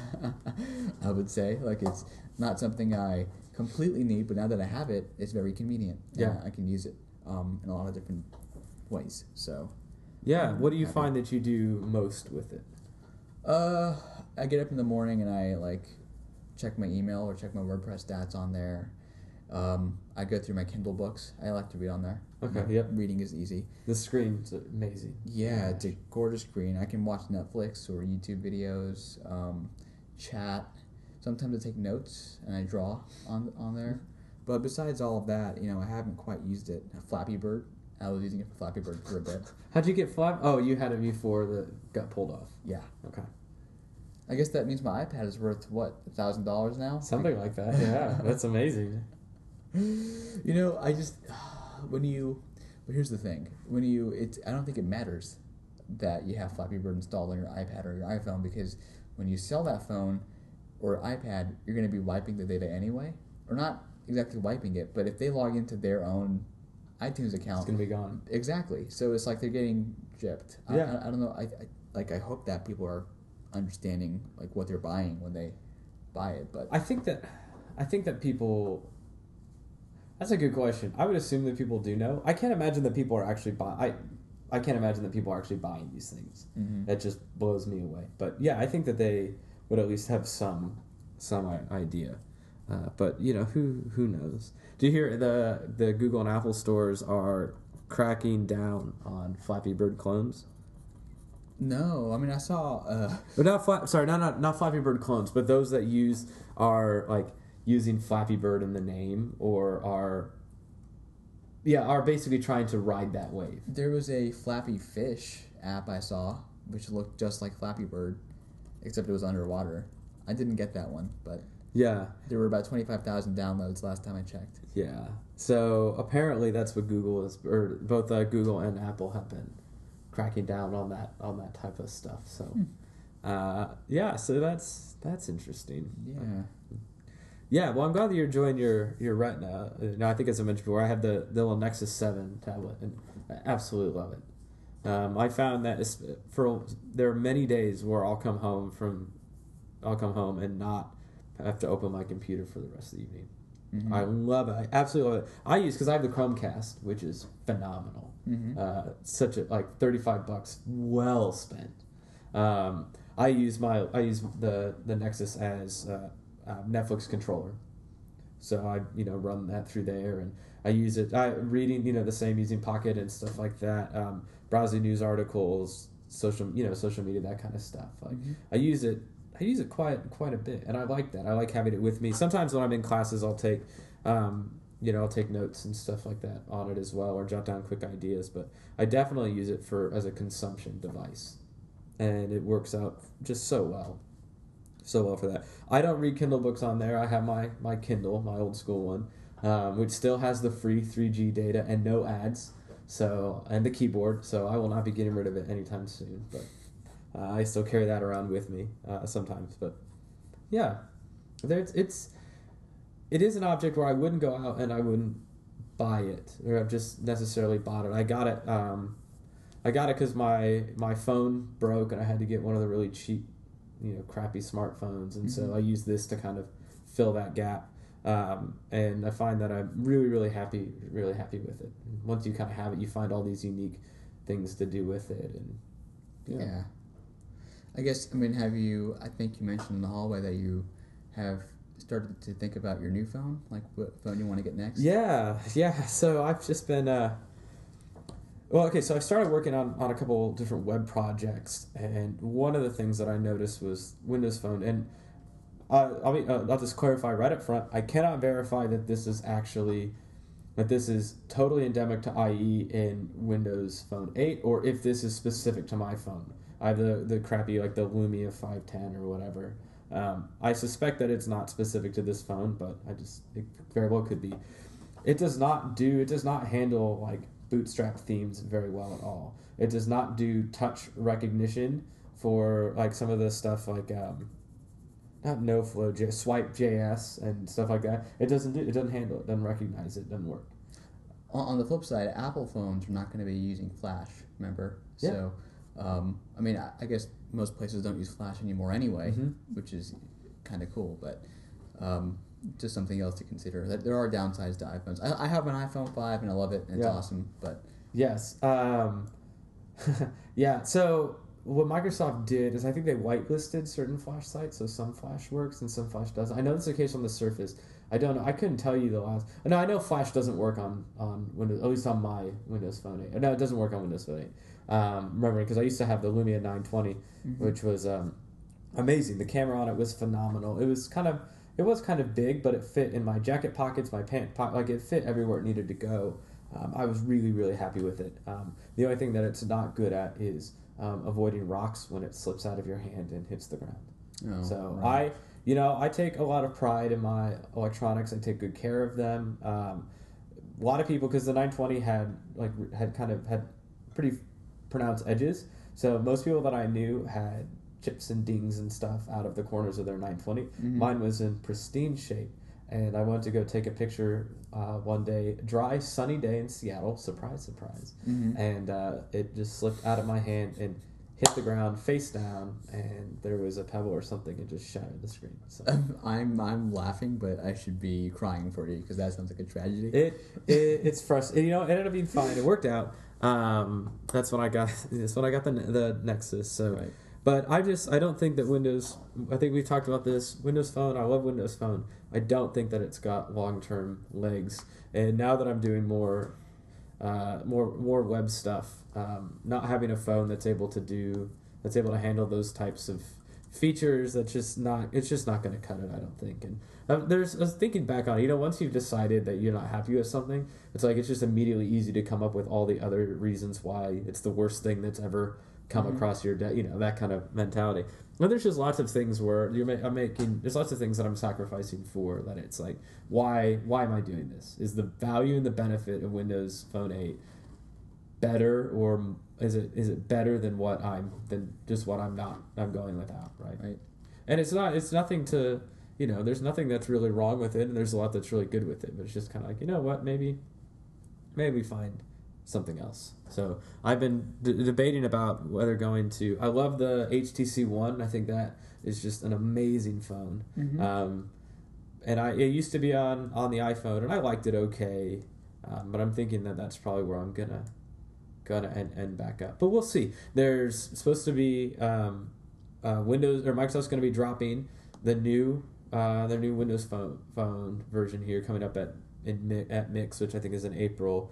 I would say it's not something I completely need, but now that I have it, it's very convenient. Yeah, I can use it in a lot of different ways. So, Yeah. What do you happy. find that you do most with it? I get up in the morning and I like check my email or check my WordPress stats on there. I go through my Kindle books. I like to read on there. Okay. Yep. Reading is easy. The screen's amazing. Yeah, it's a gorgeous screen. I can watch Netflix or YouTube videos, chat. Sometimes I take notes and I draw on there. But besides all of that, I haven't quite used it. Flappy Bird. I was using it for Flappy Bird for a bit. How'd you get Flap? Oh, you had it before that got pulled off. Yeah. Okay. I guess that means my iPad is worth, what, $1,000 now? Something like that. Yeah, that's amazing. I just but here's the thing. I don't think it matters that you have Flappy Bird installed on your iPad or your iPhone, because when you sell that phone or iPad, you're going to be wiping the data anyway, or not exactly wiping it, but if they log into their own iTunes account, It's gonna be gone. exactly. So it's like they're getting gypped. Yeah. I don't know. I hope that people are understanding like what they're buying when they buy it, but I think that people. That's a good question. I would assume that people do know. I can't imagine that people are actually I can't imagine that people are actually buying these things. Mhm. That just blows me away. But yeah, I think that they would at least have some idea. But who knows? Do you hear the Google and Apple stores are cracking down on Flappy Bird clones? No, I mean I saw. But not Flappy Bird clones, but those that are like using Flappy Bird in the name or are basically trying to ride that wave. There was a Flappy Fish app I saw, which looked just like Flappy Bird, except it was underwater. I didn't get that one, but Yeah, there were about 25,000 downloads last time I checked. yeah. So apparently that's what Google is, or both Google and Apple have been cracking down on that type of stuff. So, so that's interesting. Yeah. Yeah, well, I'm glad that you're enjoying your Retina. I think as I mentioned before, I have the little Nexus 7 tablet, and I absolutely love it. I found that there are many days where I'll come home and not have to open my computer for the rest of the evening. Mm-hmm. I love it. I absolutely love it. Because I have the Chromecast, which is phenomenal. Mm-hmm. Such a $35 well spent. I use the Nexus as Netflix controller, so I run that through there, and I use it. Reading the same, using Pocket and stuff like that. Browsing news articles, social media, that kind of stuff. Like Mm-hmm. I use it quite a bit, and I like that. I like having it with me. Sometimes when I'm in classes, I'll take I'll take notes and stuff like that on it as well, or jot down quick ideas. But I definitely use it as a consumption device, and it works out just so well for that. I don't read Kindle books on there. I have my Kindle, my old school one, which still has the free 3G data and no ads, and the keyboard. So I will not be getting rid of it anytime soon. But I still carry that around with me sometimes. But yeah, it is an object where I wouldn't go out and I wouldn't buy it, or I've just necessarily bought it. I got it because my phone broke and I had to get one of the really cheap, crappy smartphones, and so I use this to kind of fill that gap. And I find that I'm really, really happy with it. Once you kind of have it, you find all these unique things to do with it, and Yeah. I guess, I think you mentioned in the hallway that you have started to think about your new phone, like what phone you want to get next? Yeah. So I've just been, so I started working on a couple different web projects, and one of the things that I noticed was Windows Phone, and I'll just clarify right up front, I cannot verify that this is totally endemic to IE in Windows Phone 8, or if this is specific to my phone. I have the crappy, like the Lumia 510 or whatever. I suspect that it's not specific to this phone, but it very well could be. It does not handle like Bootstrap themes very well at all. It does not do touch recognition for like some of the stuff like not NoFlow, Swipe.js and stuff like that. It doesn't handle it, doesn't recognize it, doesn't work. On the flip side, Apple phones are not going to be using Flash, remember? Yeah. So, I guess most places don't use Flash anymore anyway, which is kind of cool, but just something else to consider. That there are downsides to iPhones. I have an iPhone 5 and I love it and it's awesome, but Yes. Yeah. So what Microsoft did is I think they whitelisted certain Flash sites, so some Flash works and some Flash doesn't. I know this is the case on the Surface. I don't know. I couldn't tell you the last. No, I know Flash doesn't work on Windows, at least on my Windows Phone 8. No, it doesn't work on Windows Phone 8. Remember, because I used to have the Lumia 920, which was amazing. The camera on it was phenomenal. It was kind of big, but it fit in my jacket pockets, my pant pocket, like it fit everywhere it needed to go. I was really, really happy with it. The only thing that it's not good at is avoiding rocks when it slips out of your hand and hits the ground. Oh, So right. I take a lot of pride in my electronics. I take good care of them. A lot of people, because the 920 had pretty pronounced edges. So most people that I knew had chips and dings and stuff out of the corners of their 920. Mine was in pristine shape. And I went to go take a picture one day, dry, sunny day in Seattle. Surprise, surprise. And it just slipped out of my hand and hit the ground face down, and there was a pebble or something and just shattered the screen. So I'm laughing, but I should be crying for you because that sounds like a tragedy. it's frustrating. It ended up being fine. It worked out. That's when I got the Nexus. So. Right. But I don't think that Windows. I think we talked about this. Windows Phone. I love Windows Phone. I don't think that it's got long-term legs. And now that I'm doing more web stuff, not having a phone that's able to handle those types of features, it's just not going to cut it. I don't think. And I was thinking back on it. Once you've decided that you're not happy with something, it's just immediately easy to come up with all the other reasons why it's the worst thing that's ever come across your that kind of mentality. And there's just lots of things where there's lots of things that I'm sacrificing for that it's like, why am I doing this? Is the value and the benefit of Windows Phone 8 better, or is it better than just what I'm going without, right? And it's nothing to, there's nothing that's really wrong with it, and there's a lot that's really good with it, but it's just kind of like, what, maybe we find something else. So I've been debating about whether going to. I love the HTC One. I think that is just an amazing phone. And it used to be on the iPhone, and I liked it okay. But I'm thinking that that's probably where I'm gonna end back up. But we'll see. There's supposed to be Windows, or Microsoft's going to be dropping their new Windows phone version here coming up at Mix, which I think is in April.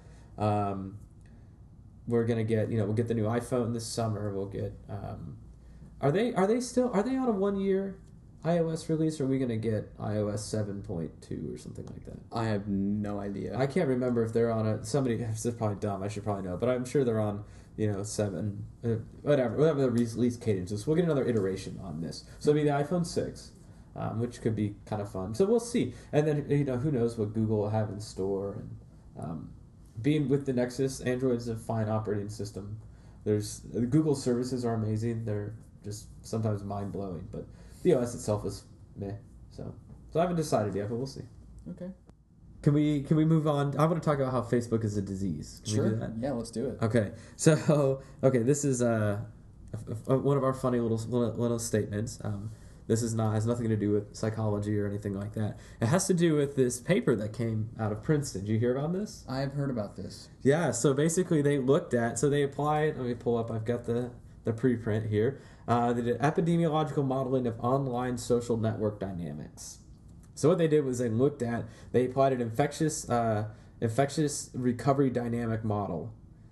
We're gonna get we'll get the new iPhone this summer. We'll get are they on a 1 year iOS release, or are we gonna get iOS 7.2 or something like that? I have no idea. I can't remember if they're on somebody. This is probably dumb. I should probably know, but I'm sure they're on 7, whatever the release cadence is. We'll get another iteration on this. So it'll be the iPhone 6. Which could be kind of fun. So we'll see. And then who knows what Google will have in store. And being with the Nexus, Android's a fine operating system. The Google services are amazing. They're just sometimes mind blowing, but the OS itself is meh. So I haven't decided yet, but we'll see. Okay. Can we move on? I want to talk about how Facebook is a disease. Can we do that? Yeah, let's do it. Okay. So this is one of our funny little statements. This has nothing to do with psychology or anything like that. It has to do with this paper that came out of Princeton. Did you hear about this? I've heard about this. Yeah, so basically they applied, let me pull up, I've got the preprint here. They did epidemiological modeling of online social network dynamics. So what they did was they applied an infectious recovery dynamic model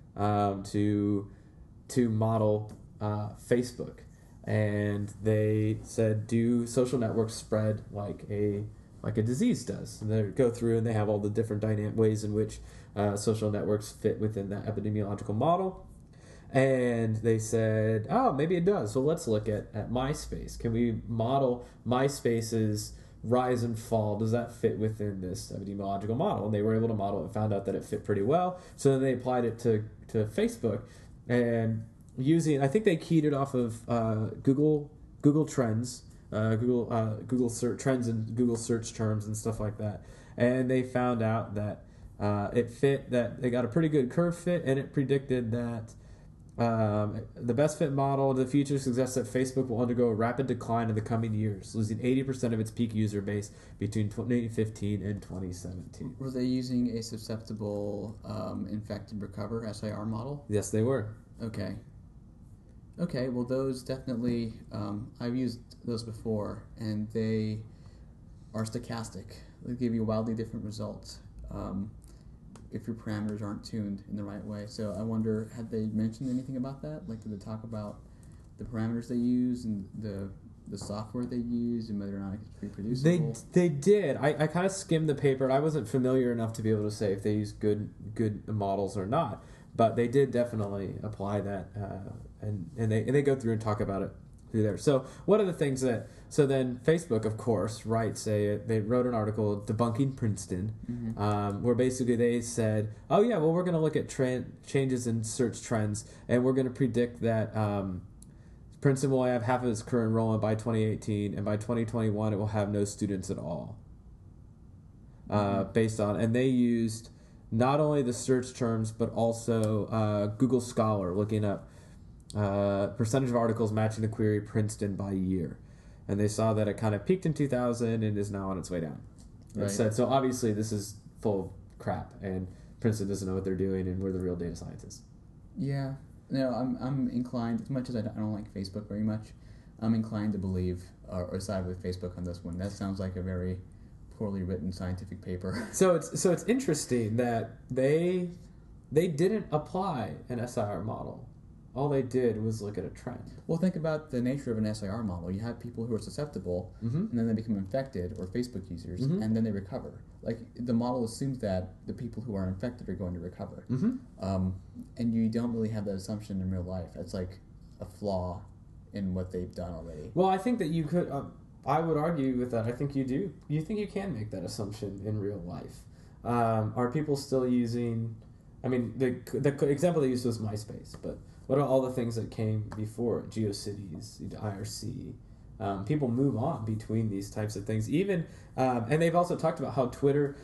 to model Facebook. And they said, do social networks spread like a disease does? And they go through and they have all the different dynamic ways in which social networks fit within that epidemiological model. And they said, oh, maybe it does. So let's look at MySpace. Can we model MySpace's rise and fall? Does that fit within this epidemiological model? And they were able to model it and found out that it fit pretty well. So then they applied it to Facebook. And I think they keyed it off of Google Trends, Google search trends and Google search terms and stuff like that, and they found out that it fit. That they got a pretty good curve fit, and it predicted that The best fit model of the future suggests that Facebook will undergo a rapid decline in the coming years, losing 80% of its peak user base between 2015 and 2017. Were they using a susceptible infect and recover SIR model? Yes, they were. Okay. Okay, well, those definitely, I've used those before, and they are stochastic. They give you wildly different results if your parameters aren't tuned in the right way. So I wonder, had they mentioned anything about that? Like, did they talk about the parameters they use and the software they use and whether or not it's reproducible? They did. I kind of skimmed the paper. I wasn't familiar enough to be able to say if they used good models or not. But they did definitely apply that, and they go through and talk about it through there. So one of the things so then Facebook, of course, they wrote an article debunking Princeton, where basically they said, oh yeah, well, we're going to look at changes in search trends, and we're going to predict that Princeton will have half of its current enrollment by 2018, and by 2021 it will have no students at all. Based on, and they used not only the search terms, but also Google Scholar, looking up percentage of articles matching the query Princeton by year. And they saw that it kind of peaked in 2000 and is now on its way down. Right. So obviously this is full of crap, and Princeton doesn't know what they're doing, and we're the real data scientists. Yeah. No, I'm inclined, as much as I don't like Facebook very much, I'm inclined to believe or side with Facebook on this one. That sounds like a very poorly written scientific paper. So it's interesting that they didn't apply an SIR model. All they did was look at a trend. Well, think about the nature of an SIR model. You have people who are susceptible, and then they become infected, or Facebook users, and then they recover. Like, the model assumes that the people who are infected are going to recover. And you don't really have that assumption in real life. That's like a flaw in what they've done already. Well, I think that you could... I would argue with that. I think you do. You think you can make that assumption in real life. Are people still using... I mean, the example they used was MySpace, but what are all the things that came before it? GeoCities, IRC. People move on between these types of things. Even, and they've also talked about how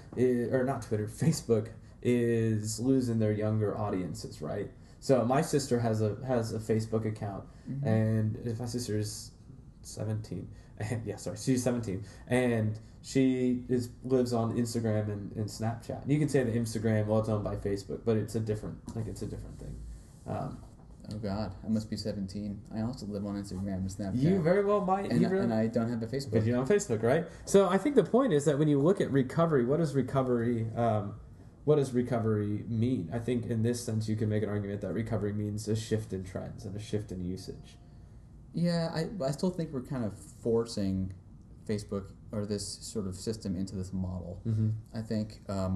Facebook is losing their younger audiences, right? So my sister has a Facebook account, and my sister is 17. She's 17, and she lives on Instagram and Snapchat. You can say that Instagram, well, it's owned by Facebook, but it's a different thing. Oh God, I must be 17. I also live on Instagram and Snapchat. You very well might. And I don't have a Facebook. But you're on Facebook, right? So I think the point is that when you look at recovery, what does recovery mean? I think in this sense you can make an argument that recovery means a shift in trends and a shift in usage. Yeah, I still think we're kind of forcing Facebook or this sort of system into this model. I think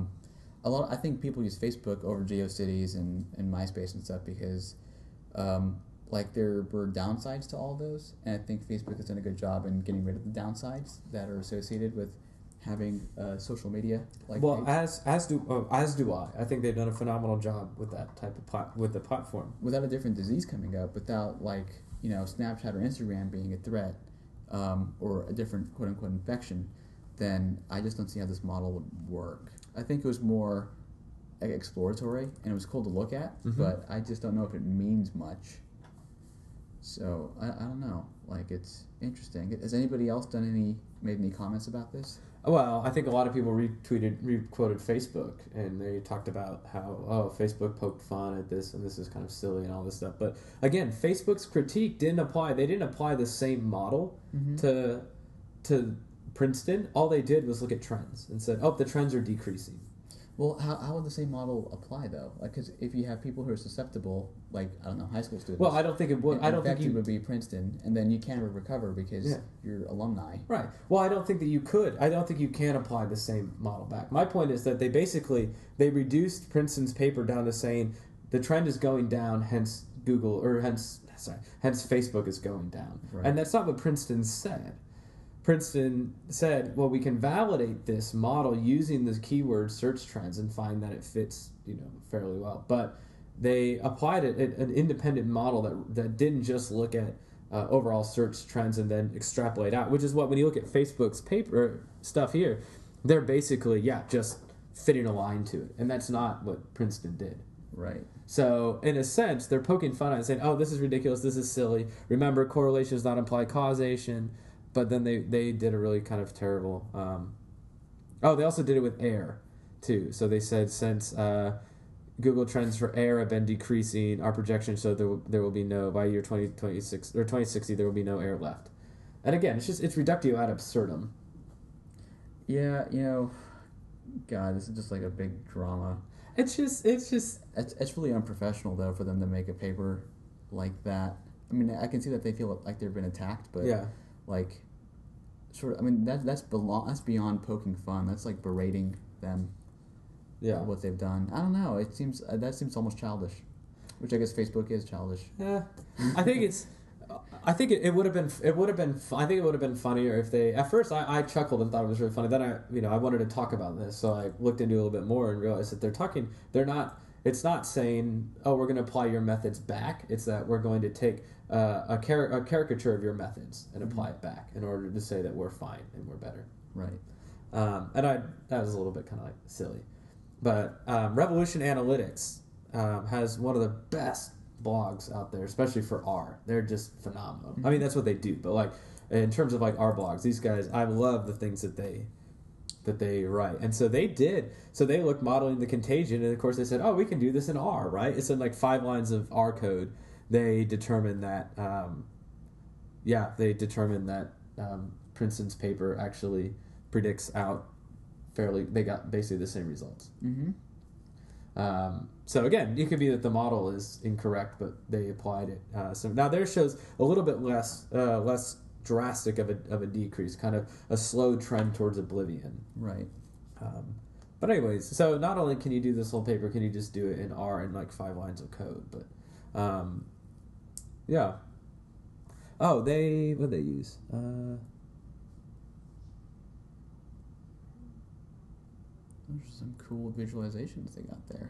I think people use Facebook over GeoCities and MySpace and stuff because there were downsides to all those, and I think Facebook has done a good job in getting rid of the downsides that are associated with having social media. As do I. I think they've done a phenomenal job with that type of with the platform. Without a different disease coming up, without Snapchat or Instagram being a threat, or a different quote-unquote infection, then I just don't see how this model would work. I think it was more exploratory, and it was cool to look at, but I just don't know if it means much. So, I don't know. It's interesting. Has anybody else made any comments about this? Well, I think a lot of people re-quoted Facebook, and they talked about how, Facebook poked fun at this, and this is kind of silly and all this stuff. But again, Facebook's critique didn't apply. They didn't apply the same model to Princeton. All they did was look at trends and said, the trends are decreasing. Well, how would the same model apply, though? Because if you have people who are susceptible, high school students... Well, I don't think it would. I don't think you would be Princeton, and then you can't recover because you're alumni. Right. Well, I don't think that you could. I don't think you can apply the same model back. My point is that they reduced Princeton's paper down to saying the trend is going down, hence Facebook is going down. Right. And that's not what Princeton said. Princeton said, well, we can validate this model using the keyword search trends and find that it fits, fairly well. But they applied an independent model that didn't just look at overall search trends and then extrapolate out, which is what, when you look at Facebook's paper stuff here, they're basically, just fitting a line to it. And that's not what Princeton did. Right. So, in a sense, they're poking fun at it, saying, oh, this is ridiculous, this is silly. Remember, correlation does not imply causation. But then they did a really kind of terrible... they also did it with air, too. So they said, since Google trends for air have been decreasing, our projections show there will be no... By year 2026 or 2060, there will be no air left. And again, it's reductio ad absurdum. Yeah, God, this is just like a big drama. It's really unprofessional though for them to make a paper like that. I mean, I can see that they feel like they've been attacked, but yeah, like, sort of. I mean, that's beyond poking fun. That's like berating them. Yeah, for what they've done. I don't know. It seems that seems almost childish, which I guess Facebook is childish. Yeah, I think it's. I think it would have been. I think it would have been funnier if they. At first, I chuckled and thought it was really funny. Then I wanted to talk about this, so I looked into it a little bit more and realized that they're talking. They're not. It's not saying, "Oh, we're going to apply your methods back." It's that we're going to take a caricature of your methods and apply it back in order to say that we're fine and we're better. Right. That was a little bit kind of like silly, but Revolution Analytics has one of the best blogs out there, especially for R. They're just phenomenal. I mean, that's what they do, but like in terms of like our blogs, these guys, I love the things that they write. And so they looked modeling the contagion, and of course they said, oh, we can do this in R, right? It's in like 5 lines of R code. They determined that Princeton's paper actually predicts out fairly. They got basically the same results. So again, it could be that the model is incorrect, but they applied it. So now theirs shows a little bit less drastic of a decrease, kind of a slow trend towards oblivion. Right. But anyways, so not only can you do this whole paper, can you just do it in R in like 5 lines of code, but yeah. Oh, what did they use? There's some cool visualizations they got there.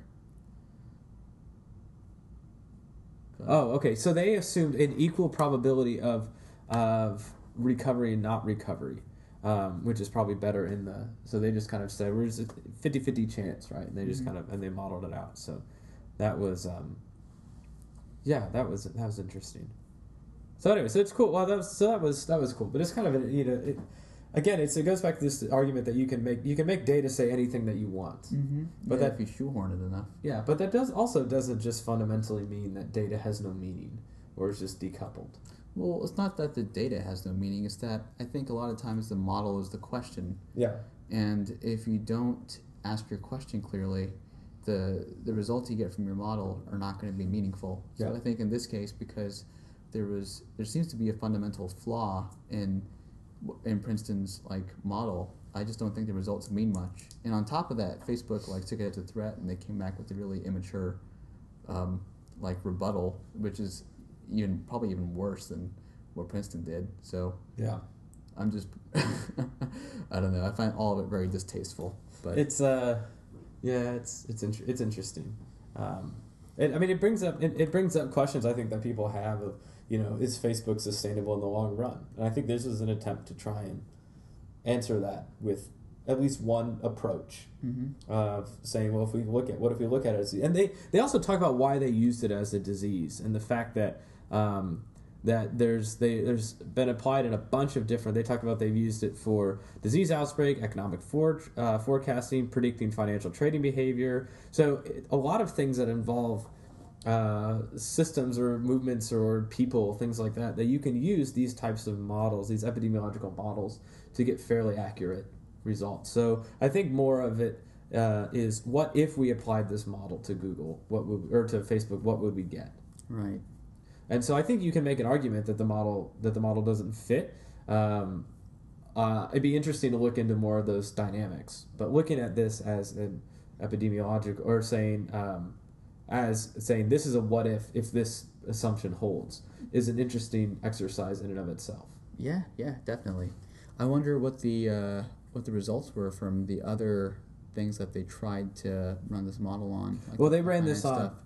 Oh, okay. So they assumed an equal probability of recovery and not recovery, which is probably better in the. So they just kind of said we're just a 50-50 chance, right? And they just kind of and they modeled it out. So that was, that was interesting. So anyway, so it's cool. Well, that was cool. But it's kind of again, it goes back to this argument that you can make data say anything that you want. Mm-hmm. But if you shoehorn it enough. Yeah, but that doesn't just fundamentally mean that data has no meaning or is just decoupled. Well, it's not that the data has no meaning. It's that I think a lot of times the model is the question. Yeah. And if you don't ask your question clearly, the results you get from your model are not going to be meaningful. So I think in this case, because there seems to be a fundamental flaw in Princeton's model, I just don't think the results mean much. And on top of that, Facebook took it as a threat, and they came back with a really immature rebuttal, which is probably even worse than what Princeton did. So yeah, I'm just I don't know. I find all of it very distasteful. But it's it's interesting. It brings up questions I think that people have of, is Facebook sustainable in the long run? And I think this is an attempt to try and answer that with at least one approach of saying, well, if we look at it as, and they also talk about why they used it as a disease and the fact that that there's been applied in a bunch of different. They talked about they've used it for disease outbreak, economic forecasting, predicting financial trading behavior. So a lot of things that involve systems or movements or people, things like that you can use these types of models, these epidemiological models, to get fairly accurate results. So I think more of it is, what if we applied this model to Google, or to Facebook, what would we get? Right. And so I think you can make an argument that the model doesn't fit. It'd be interesting to look into more of those dynamics. But looking at this as an epidemiological, or saying this is a what if this assumption holds, is an interesting exercise in and of itself. Yeah, definitely. I wonder what the results were from the other things that they tried to run this model on. They ran this on.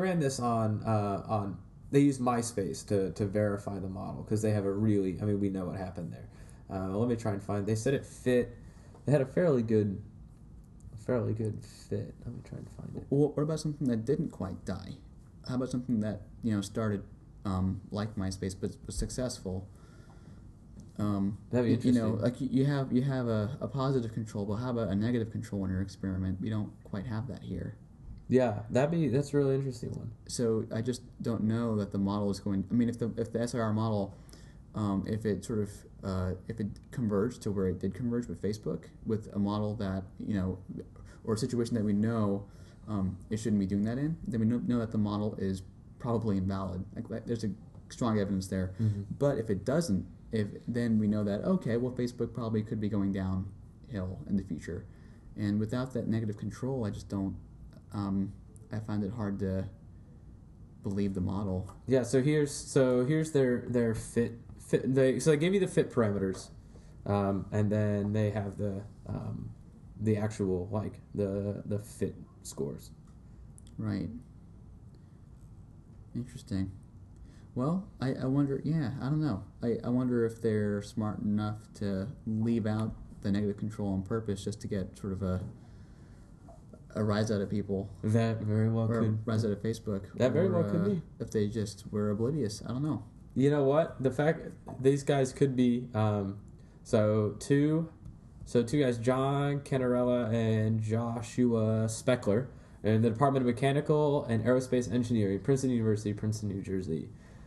They used MySpace to verify the model, because they have we know what happened there. Let me try and find. They said it fit. They had a fairly good fairly good fit. Let me try and find it. What about something that didn't quite die? How about something that started like MySpace but was successful? That'd be interesting. Like you have a positive control, but how about a negative control in your experiment? We don't quite have that here. Yeah, that's a really interesting one. So I just don't know that the model is going. I mean, if the SIR model, if it sort of if it converged to where it did converge with Facebook, with a model that or a situation that we know it shouldn't be doing that in, then we know that the model is probably invalid. Like there's a strong evidence there. Mm-hmm. But if it doesn't, then we know that Facebook probably could be going downhill in the future, and without that negative control, I just don't. I find it hard to believe the model. Yeah. So here's their fit. So they give you the fit parameters, and then they have the actual the fit scores. Right. Interesting. Well, I wonder. Yeah, I don't know. I wonder if they're smart enough to leave out the negative control on purpose just to get sort of a rise out of people. That very well or could. Rise out of Facebook. That very well could be. If they just were oblivious. I don't know. You know what? The fact these guys could be two guys, John Canarella and Joshua Speckler, in the Department of Mechanical and Aerospace Engineering, Princeton University, Princeton, New Jersey.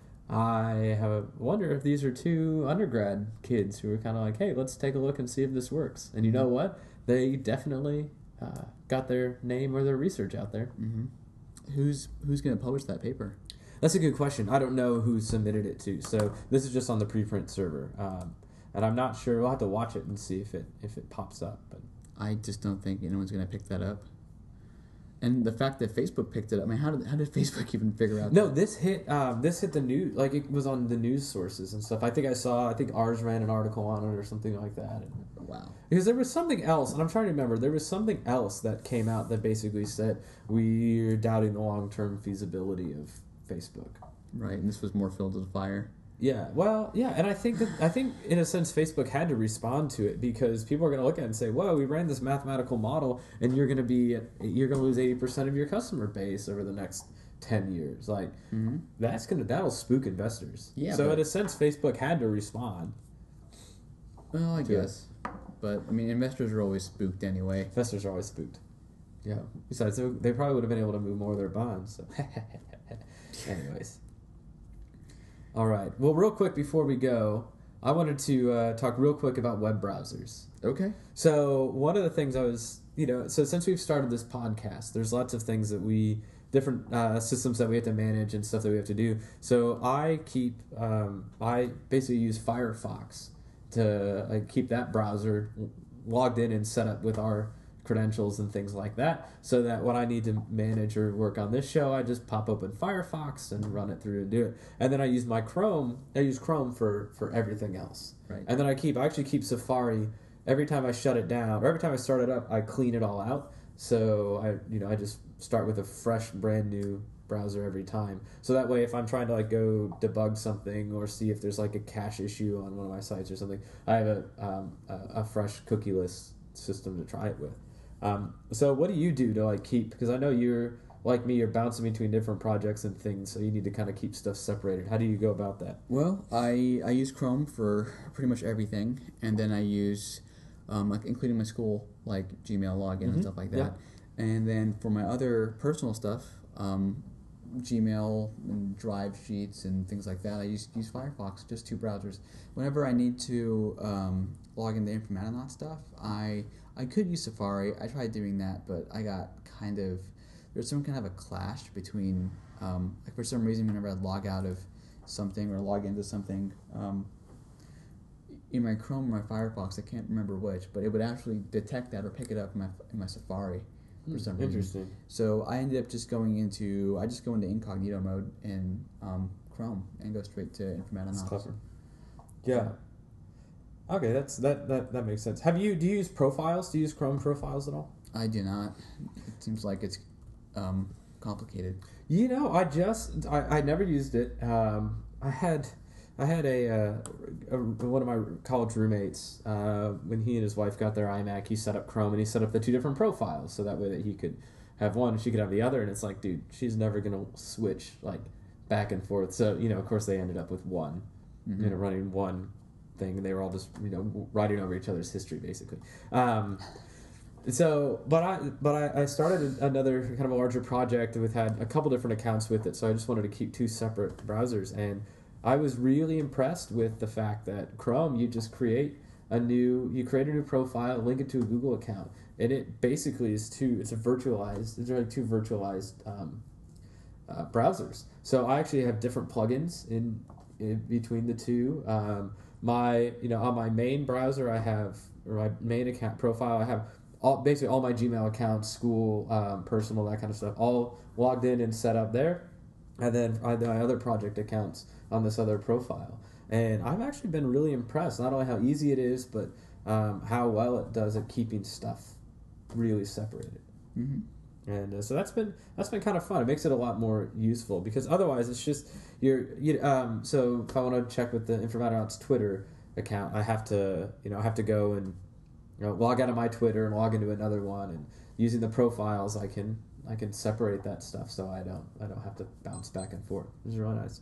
I wonder if these are two undergrad kids who are kind of like, hey, let's take a look and see if this works. And you know what? They definitely got their name or their research out there. Mm-hmm. Who's going to publish that paper? That's a good question. I don't know who submitted it to. So this is just on the preprint server, and I'm not sure. We'll have to watch it and see if it pops up. But I just don't think anyone's going to pick that up. And the fact that Facebook picked it up, I mean, how did Facebook even figure out? No, this hit the news. Like, it was on the news sources and stuff. I think ours ran an article on it or something like that. Wow. Because there was something else, and I'm trying to remember. There was something else that came out that basically said we're doubting the long-term feasibility of Facebook. Right, and this was more filled with fire. Yeah, well, yeah, and I think in a sense Facebook had to respond to it because people are going to look at it and say, "Whoa, we ran this mathematical model, and you're going to lose 80% of your customer base over the next 10 years." Like, that'll spook investors. Yeah. So in a sense, Facebook had to respond. Well, I guess, but I mean, investors are always spooked anyway. Investors are always spooked. Yeah. Besides, they probably would have been able to move more of their bonds. So. Anyways. All right. Well, real quick before we go, I wanted to talk real quick about web browsers. Okay. So one of the things so since we've started this podcast, there's lots of things that different systems that we have to manage and stuff that we have to do. So I basically use Firefox to keep that browser logged in and set up with our credentials and things like that, so that when I need to manage or work on this show, I just pop open Firefox and run it through and do it. And then I use Chrome for everything else. Right. And then I actually keep Safari. Every time I shut it down or every time I start it up, I clean it all out. So I just start with a fresh, brand new browser every time. So that way, if I'm trying to go debug something or see if there's a cache issue on one of my sites or something, I have a fresh cookieless system to try it with. So what do you do to keep? Because I know you're like me, you're bouncing between different projects and things, so you need to kind of keep stuff separated. How do you go about that? Well, I use Chrome for pretty much everything, and then I use, including my school, Gmail login and stuff like that. Yeah. And then for my other personal stuff, Gmail and Drive Sheets and things like that, I use Firefox, just two browsers. Whenever I need to log into Informatica stuff, I could use Safari. I tried doing that, but I got there's some kind of a clash between, for some reason, whenever I'd log out of something or log into something, in my Chrome or my Firefox, I can't remember which, but it would actually detect that or pick it up in my Safari for some reason. Interesting. So I ended up just going into incognito mode in Chrome and go straight to Informatica. That's clever. Yeah. Okay, that makes sense. Do you use profiles? Do you use Chrome profiles at all? I do not. It seems like it's complicated. I never used it. I had I had one of my college roommates, when he and his wife got their iMac, he set up Chrome and he set up the two different profiles so that way that he could have one, she could have the other, and it's like, dude, she's never gonna switch like back and forth. So of course they ended up with one, running one thing, and they were all just writing over each other's history basically. But I started another kind of a larger project with had a couple different accounts with it, so I just wanted to keep two separate browsers, and I was really impressed with the fact that Chrome, you just create a new profile, link it to a Google account, and it basically is two virtualized browsers. So I actually have different plugins in between the two. On my main browser, I have, or my main account profile, I have basically all my Gmail accounts, school, personal, that kind of stuff, all logged in and set up there. And then I have my other project accounts on this other profile. And I've actually been really impressed, not only how easy it is, but how well it does at keeping stuff really separated. Mm-hmm. And so that's been kind of fun. It makes it a lot more useful, because otherwise it's just so if I want to check with the Informatronauts Twitter account, I have to go and log out of my Twitter and log into another one, and using the profiles I can separate that stuff, so I don't have to bounce back and forth. It's really nice.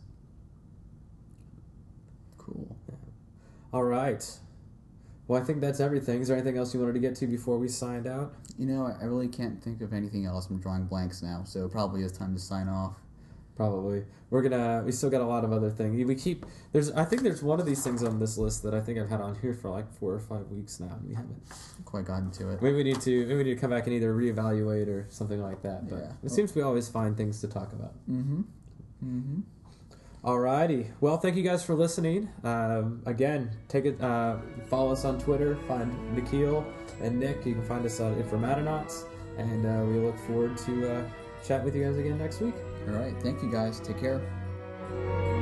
Cool. Yeah. All right. Well, I think that's everything. Is there anything else you wanted to get to before we signed out? I really can't think of anything else. I'm drawing blanks now, so probably it's time to sign off. Probably. We still got a lot of other things. I think there's one of these things on this list that I think I've had on here for like 4 or 5 weeks now, and we haven't quite gotten to it. Maybe we need to come back and either reevaluate or something like that. But yeah. It seems we always find things to talk about. Mm-hmm. Mm-hmm. Alrighty. Well, thank you guys for listening. Again, follow us on Twitter. Find Nikhil and Nick. You can find us on Informatronauts, and we look forward to chatting with you guys again next week. All right. Thank you, guys. Take care.